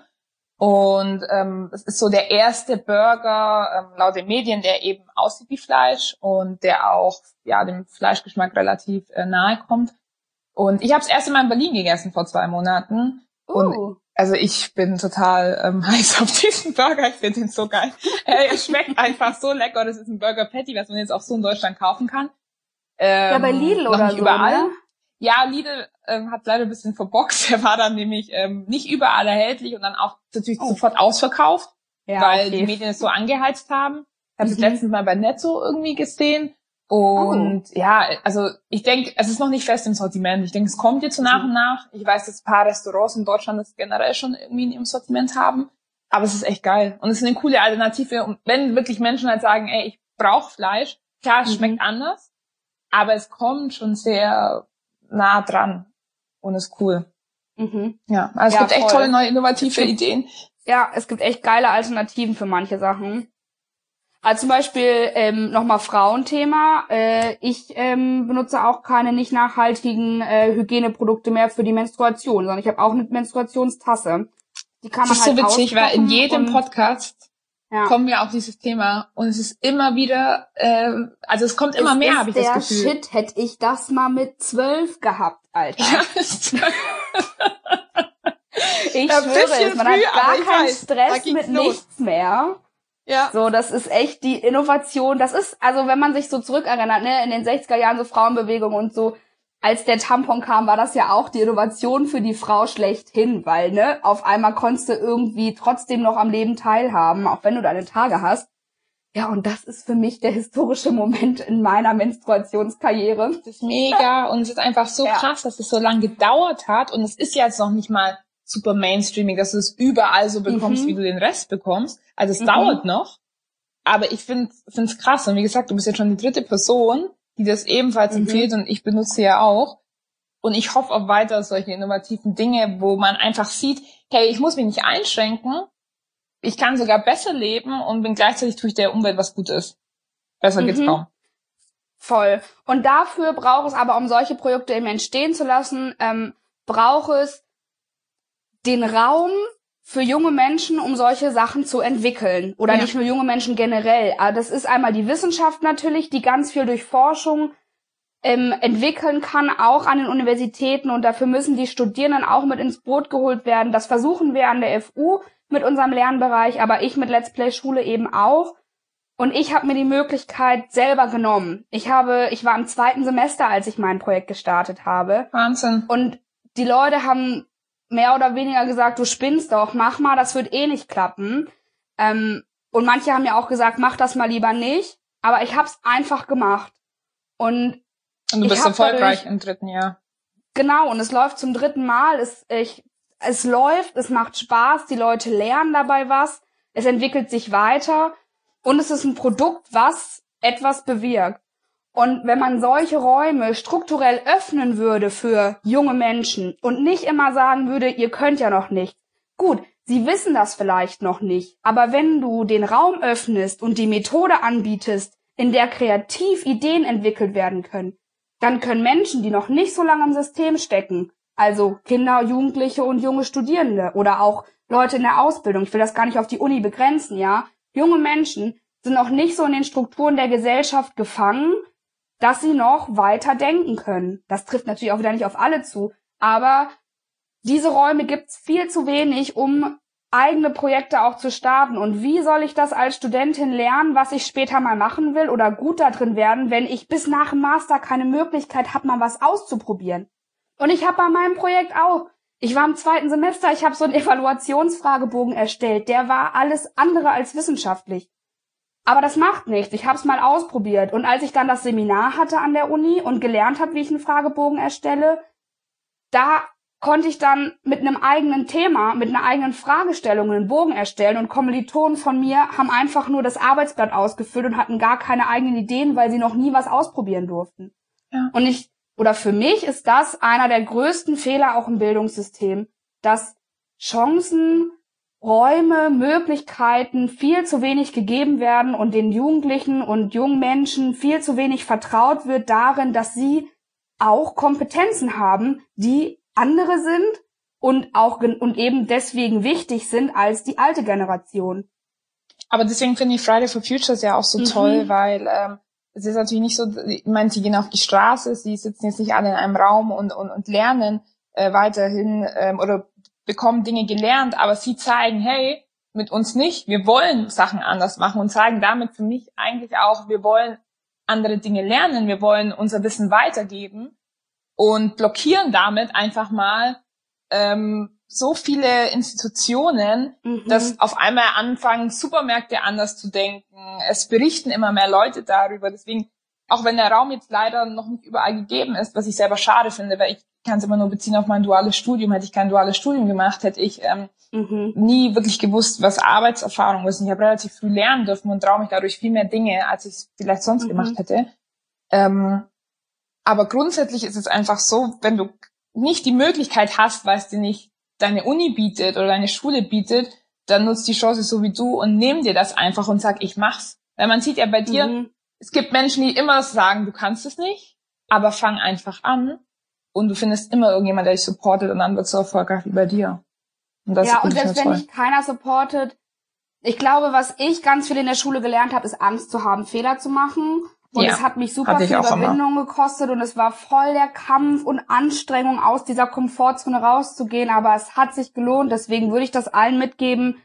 Und ähm, es ist so der erste Burger ähm, laut den Medien, der eben aussieht wie Fleisch und der auch ja dem Fleischgeschmack relativ äh, nahe kommt. Und ich habe es erst Mal in Berlin gegessen vor zwei Monaten.
Uh.
Und also ich bin total ähm, heiß auf diesen Burger. Ich finde den so geil. äh, er schmeckt einfach so lecker. Das ist ein Burger Patty, was man jetzt auch so in Deutschland kaufen kann. Ähm,
ja, bei Lidl
noch
oder
nicht
so,
überall.
Ne?
Ja, Lidl ähm, hat leider ein bisschen verboxt. Der war dann nämlich ähm, nicht überall erhältlich und dann auch natürlich oh. sofort ausverkauft, ja, weil okay. die Medien es so angeheizt haben. Ich habe es mhm. letztens mal bei Netto irgendwie gesehen. Und oh. ja, also ich denke, es ist noch nicht fest im Sortiment. Ich denke, es kommt jetzt so nach mhm. und nach. Ich weiß, dass ein paar Restaurants in Deutschland das generell schon irgendwie in ihrem Sortiment haben. Aber es ist echt geil. Und es ist eine coole Alternative. Und wenn wirklich Menschen halt sagen, ey, ich brauche Fleisch, klar, es mhm. schmeckt anders, aber es kommt schon sehr nah dran und ist cool.
Mhm.
Ja, also es
ja,
gibt echt
voll.
tolle neue innovative
gibt,
Ideen.
Ja, es gibt echt geile Alternativen für manche Sachen. Also zum Beispiel ähm, nochmal Frauenthema. Äh, ich ähm, benutze auch keine nicht nachhaltigen äh, Hygieneprodukte mehr für die Menstruation, sondern ich habe auch eine Menstruationstasse. Die kann man
das ist
halt
so witzig, weil in jedem
und,
Podcast ja. kommen wir auf dieses Thema und es ist immer wieder, äh, also es kommt immer
es
mehr, habe ich das Gefühl.
Shit, hätte ich das mal mit zwölf gehabt, Alter.
Ja, ist
ich ja, schwöre es, man früh, hat gar keinen weiß, Stress mit los. Nichts mehr.
Ja.
So, das ist echt die Innovation. Das ist, also wenn man sich so zurückerinnert, ne, in den sechziger Jahren so Frauenbewegung und so, als der Tampon kam, war das ja auch die Innovation für die Frau schlechthin, weil, ne, auf einmal konntest du irgendwie trotzdem noch am Leben teilhaben, auch wenn du deine Tage hast. Ja, und das ist für mich der historische Moment in meiner Menstruationskarriere.
Das ist mega und es ist einfach so ja. krass, dass es so lange gedauert hat und es ist ja jetzt noch nicht mal super mainstreaming, dass du es überall so bekommst, mhm. wie du den Rest bekommst. Also es mhm. dauert noch, aber ich finde es krass. Und wie gesagt, du bist jetzt schon die dritte Person, die das ebenfalls mhm. empfiehlt und ich benutze ja auch. Und ich hoffe auf weiter solche innovativen Dinge, wo man einfach sieht, hey, ich muss mich nicht einschränken, ich kann sogar besser leben und bin gleichzeitig tue ich der Umwelt was Gutes. Besser mhm. geht's kaum.
Voll. Und dafür braucht es aber, um solche Projekte eben entstehen zu lassen, ähm, braucht es den Raum für junge Menschen, um solche Sachen zu entwickeln. Oder ja. nicht nur junge Menschen generell. Aber das ist einmal die Wissenschaft natürlich, die ganz viel durch Forschung ähm, entwickeln kann, auch an den Universitäten. Und dafür müssen die Studierenden auch mit ins Boot geholt werden. Das versuchen wir an der F U mit unserem Lernbereich, aber ich mit Let's Play Schule eben auch. Und ich habe mir die Möglichkeit selber genommen. Ich habe, ich war im zweiten Semester, als ich mein Projekt gestartet habe.
Wahnsinn.
Und die Leute haben mehr oder weniger gesagt, du spinnst doch, mach mal, das wird eh nicht klappen. Ähm, und manche haben ja auch gesagt, mach das mal lieber nicht. Aber ich hab's einfach gemacht. Und
Und du bist erfolgreich dadurch, im dritten Jahr.
Genau, und es läuft zum dritten Mal. Es, ich, es läuft, es macht Spaß, die Leute lernen dabei was, es entwickelt sich weiter und es ist ein Produkt, was etwas bewirkt. Und wenn man solche Räume strukturell öffnen würde für junge Menschen und nicht immer sagen würde, ihr könnt ja noch nicht. Gut, sie wissen das vielleicht noch nicht, aber wenn du den Raum öffnest und die Methode anbietest, in der kreativ Ideen entwickelt werden können, dann können Menschen, die noch nicht so lange im System stecken, also Kinder, Jugendliche und junge Studierende oder auch Leute in der Ausbildung, ich will das gar nicht auf die Uni begrenzen, ja, junge Menschen sind noch nicht so in den Strukturen der Gesellschaft gefangen, dass sie noch weiter denken können. Das trifft natürlich auch wieder nicht auf alle zu, aber diese Räume gibt's viel zu wenig, um eigene Projekte auch zu starten. Und wie soll ich das als Studentin lernen, was ich später mal machen will oder gut da drin werden, wenn ich bis nach dem Master keine Möglichkeit habe, mal was auszuprobieren? Und ich habe bei meinem Projekt auch, ich war im zweiten Semester, ich habe so einen Evaluationsfragebogen erstellt, der war alles andere als wissenschaftlich. Aber das macht nichts, ich habe es mal ausprobiert. Und als ich dann das Seminar hatte an der Uni und gelernt habe, wie ich einen Fragebogen erstelle, da konnte ich dann mit einem eigenen Thema, mit einer eigenen Fragestellung einen Bogen erstellen und Kommilitonen von mir haben einfach nur das Arbeitsblatt ausgefüllt und hatten gar keine eigenen Ideen, weil sie noch nie was ausprobieren durften. Ja. Und ich, oder für mich ist das einer der größten Fehler auch im Bildungssystem, dass Chancen, Räume, Möglichkeiten viel zu wenig gegeben werden und den Jugendlichen und jungen Menschen viel zu wenig vertraut wird darin, dass sie auch Kompetenzen haben, die andere sind und auch und eben deswegen wichtig sind als die alte Generation.
Aber deswegen finde ich Friday for Futures ja auch so mhm. toll, weil ähm, es ist natürlich nicht so, ich meine, sie gehen auf die Straße, sie sitzen jetzt nicht alle in einem Raum und und, und lernen äh, weiterhin ähm, oder bekommen Dinge gelernt, aber sie zeigen, hey, mit uns nicht, wir wollen Sachen anders machen und zeigen damit für mich eigentlich auch, wir wollen andere Dinge lernen, wir wollen unser Wissen weitergeben und blockieren damit einfach mal ähm, so viele Institutionen, mhm. dass auf einmal anfangen, Supermärkte anders zu denken. Es berichten immer mehr Leute darüber. Deswegen, auch wenn der Raum jetzt leider noch nicht überall gegeben ist, was ich selber schade finde, weil ich kann es immer nur beziehen auf mein duales Studium. Hätte ich kein duales Studium gemacht, hätte ich ähm, mhm. nie wirklich gewusst, was Arbeitserfahrung ist. Und ich habe relativ früh lernen dürfen und traue mich dadurch viel mehr Dinge, als ich es vielleicht sonst mhm. gemacht hätte. Ähm, aber grundsätzlich ist es einfach so, wenn du nicht die Möglichkeit hast, weil es dir nicht deine Uni bietet oder deine Schule bietet, dann nutzt die Chance so wie du und nimm dir das einfach und sag, ich mach's. Weil man sieht ja bei dir, mhm. es gibt Menschen, die immer sagen, du kannst es nicht, aber fang einfach an und du findest immer irgendjemand, der dich supportet und dann wird es so erfolgreich wie bei dir.
Und das ja, und selbst wenn dich keiner supportet, ich glaube, was ich ganz viel in der Schule gelernt habe, ist Angst zu haben, Fehler zu machen. Und ja, es hat mich super viel Überwindung immer. gekostet und es war voll der Kampf und Anstrengung, aus dieser Komfortzone rauszugehen, aber es hat sich gelohnt. Deswegen würde ich das allen mitgeben,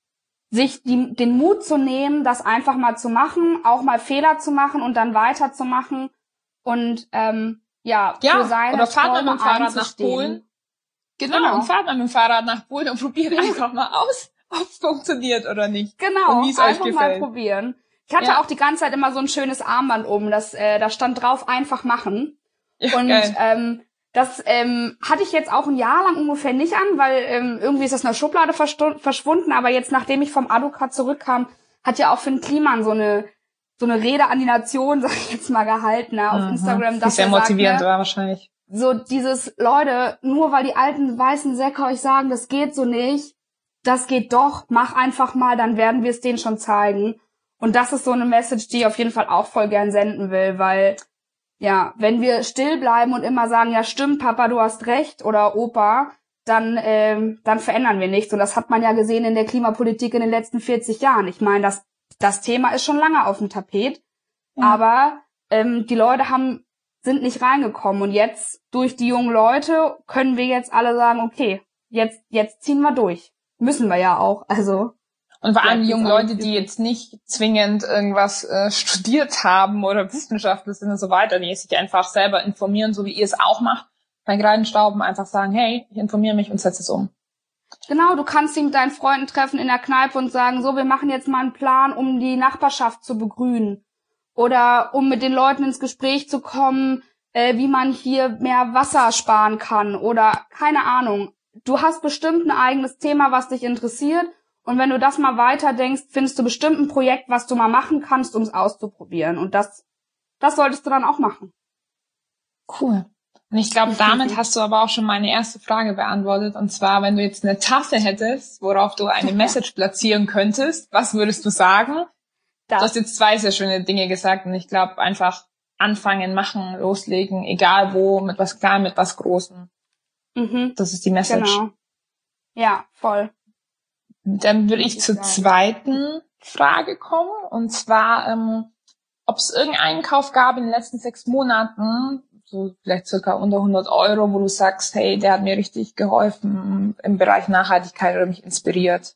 sich die, den Mut zu nehmen, das einfach mal zu machen, auch mal Fehler zu machen und dann weiterzumachen und ähm, ja,
ja
für seine
oder fahrt mal mit dem Fahrrad nach Polen. Genau, genau, und fahrt mal mit dem Fahrrad nach Polen und probiert einfach mal aus, ob es funktioniert oder nicht.
Genau,
und wie es
einfach
euch
mal probieren. Ich hatte ja. auch die ganze Zeit immer so ein schönes Armband oben, das äh, da stand drauf, einfach machen. Ja, und geil. ähm, das ähm, hatte ich jetzt auch ein Jahr lang ungefähr nicht an, weil ähm, irgendwie ist das in der Schublade verschwunden. Aber jetzt, nachdem ich vom Aducat zurückkam, hat ja auch Finn Kliman so eine so eine Rede an die Nation, sag ich jetzt mal, gehalten, ne, auf mhm. Instagram.
Das ist sehr motivierend, war wahrscheinlich.
So dieses, Leute, nur weil die alten weißen Säcke euch sagen, das geht so nicht, das geht doch, mach einfach mal, dann werden wir es denen schon zeigen. Und das ist so eine Message, die ich auf jeden Fall auch voll gern senden will, weil, ja, wenn wir still bleiben und immer sagen, ja stimmt, Papa, du hast recht, oder Opa, dann ähm, dann verändern wir nichts. Und das hat man ja gesehen in der Klimapolitik in den letzten vierzig Jahren. Ich meine, das das Thema ist schon lange auf dem Tapet, ja. aber ähm, die Leute haben sind nicht reingekommen. Und jetzt, durch die jungen Leute, können wir jetzt alle sagen, okay, jetzt jetzt ziehen wir durch. Müssen wir ja auch, also...
Und vor allem die jungen Leute, die jetzt nicht zwingend irgendwas äh, studiert haben oder Wissenschaftler sind und so weiter, die sich einfach selber informieren, so wie ihr es auch macht, bei Kreidenstauben einfach sagen, hey, ich informiere mich und setze es um.
Genau, du kannst dich mit deinen Freunden treffen in der Kneipe und sagen, so, wir machen jetzt mal einen Plan, um die Nachbarschaft zu begrünen. Oder um mit den Leuten ins Gespräch zu kommen, äh, wie man hier mehr Wasser sparen kann oder keine Ahnung. Du hast bestimmt ein eigenes Thema, was dich interessiert. Und wenn du das mal weiterdenkst, findest du bestimmt ein Projekt, was du mal machen kannst, um es auszuprobieren. Und das, das solltest du dann auch machen.
Cool. Und ich glaube, damit hast du aber auch schon meine erste Frage beantwortet. Und zwar, wenn du jetzt eine Tasse hättest, worauf du eine Message platzieren könntest, was würdest du sagen? Das. Du hast jetzt zwei sehr schöne Dinge gesagt. Und ich glaube, einfach anfangen, machen, loslegen, egal wo, mit was Kleinem, mit was Großem. Mhm. Das ist die Message.
Genau. Ja, voll.
Dann würde ich zur zweiten Frage kommen. Und zwar, ähm, ob es irgendeinen Kauf gab in den letzten sechs Monaten, so vielleicht circa unter hundert Euro, wo du sagst, hey, der hat mir richtig geholfen im Bereich Nachhaltigkeit oder mich inspiriert.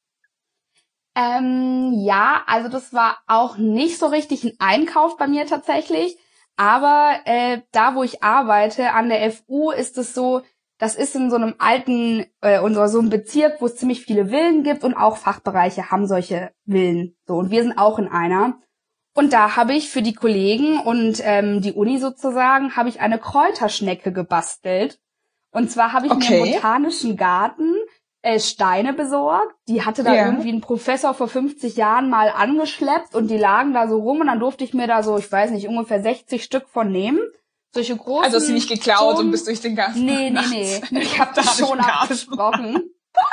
Ähm, ja, also das war auch nicht so richtig ein Einkauf bei mir tatsächlich. Aber äh, da, wo ich arbeite, an der F U, ist es so, das ist in so einem alten, äh, unser so einem Bezirk, wo es ziemlich viele Villen gibt und auch Fachbereiche haben solche Villen. So, und wir sind auch in einer. Und da habe ich für die Kollegen und ähm, die Uni sozusagen, habe ich eine Kräuterschnecke gebastelt. Und zwar habe ich
okay.
mir im botanischen Garten äh, Steine besorgt. Die hatte da
ja.
irgendwie ein Professor vor fünfzig Jahren mal angeschleppt und die lagen da so rum und dann durfte ich mir da so, ich weiß nicht, ungefähr sechzig Stück von nehmen. Solche großen.
Also hast du nicht geklaut
schon,
und bist durch den Garten?
Nee, nee, nee. Ich habe das schon abgesprochen.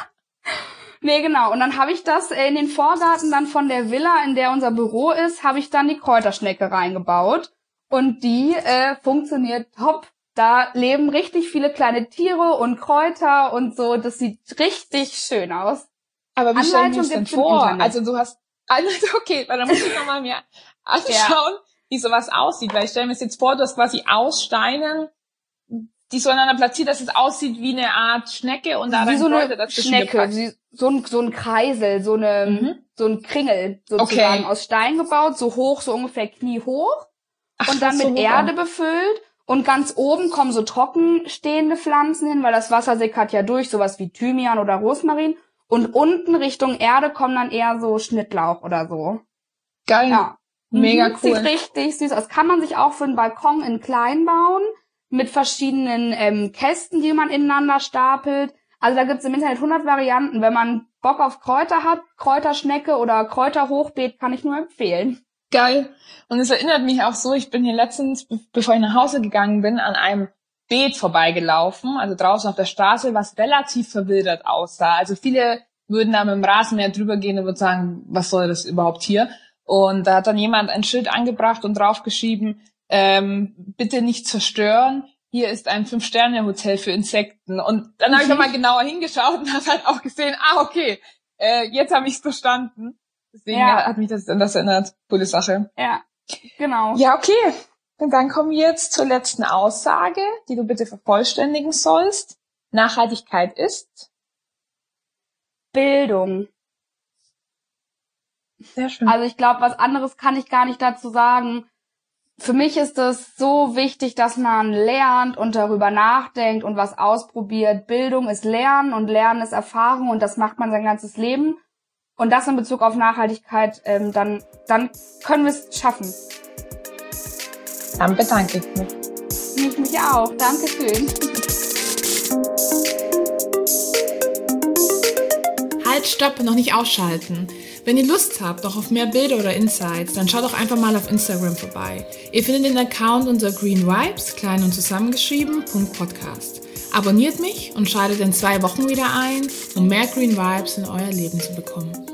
Nee, genau. Und dann habe ich das in den Vorgarten dann von der Villa, in der unser Büro ist, habe ich dann die Kräuterschnecke reingebaut. Und die äh, funktioniert top. Da leben richtig viele kleine Tiere und Kräuter und so. Das sieht richtig schön aus.
Aber wie stellen wir uns denn vor? Also du hast... Okay, weil dann muss ich nochmal mir anschauen. Ja. Wie sowas aussieht, weil ich stelle mir jetzt vor, du hast quasi aus Steinen, die so aneinander platziert, dass es aussieht wie eine Art Schnecke und da
wie
dann
so
Kräuter
eine
dazwischen
Schnecke,
gepackt.
wie, so ein so ein Kreisel, so eine mhm. so ein Kringel sozusagen okay. aus Stein gebaut, so hoch, so ungefähr kniehoch Ach, und dann mit so Erde befüllt und ganz oben kommen so trocken stehende Pflanzen hin, weil das Wasser sickert ja durch, sowas wie Thymian oder Rosmarin und unten Richtung Erde kommen dann eher so Schnittlauch oder so.
Geil.
Ja.
Mega
mhm,
cool.
Sieht richtig süß aus. Kann man sich auch für einen Balkon in klein bauen, mit verschiedenen ähm, Kästen, die man ineinander stapelt. Also da gibt's im Internet hundert Varianten. Wenn man Bock auf Kräuter hat, Kräuterschnecke oder Kräuterhochbeet, kann ich nur empfehlen.
Geil. Und es erinnert mich auch so, ich bin hier letztens, bevor ich nach Hause gegangen bin, an einem Beet vorbeigelaufen, also draußen auf der Straße, was relativ verwildert aussah. Also viele würden da mit dem Rasenmäher drüber gehen und würden sagen, was soll das überhaupt hier? Und da hat dann jemand ein Schild angebracht und draufgeschrieben, ähm, bitte nicht zerstören, hier ist ein Fünf-Sterne-Hotel für Insekten. Und dann habe ich nochmal genauer hingeschaut und habe halt auch gesehen, ah, okay, äh, jetzt habe ich es verstanden. Deswegen ja. hat mich das an das erinnert. Coole Sache.
Ja, genau.
Ja, okay. Und dann kommen wir jetzt zur letzten Aussage, die du bitte vervollständigen sollst. Nachhaltigkeit ist?
Bildung.
Sehr schön.
Also ich glaube, was anderes kann ich gar nicht dazu sagen. Für mich ist es so wichtig, dass man lernt und darüber nachdenkt und was ausprobiert. Bildung ist Lernen und Lernen ist Erfahrung und das macht man sein ganzes Leben. Und das in Bezug auf Nachhaltigkeit, ähm, dann, dann können wir es schaffen.
Dann bedanke ich mich.
Ich mich auch. Dankeschön.
Halt, stopp, noch nicht ausschalten. Wenn ihr Lust habt, auch auf mehr Bilder oder Insights, dann schaut doch einfach mal auf Instagram vorbei. Ihr findet den Account unter Green Vibes, klein und zusammengeschrieben, Podcast. Abonniert mich und schaltet in zwei Wochen wieder ein, um mehr Green Vibes in euer Leben zu bekommen.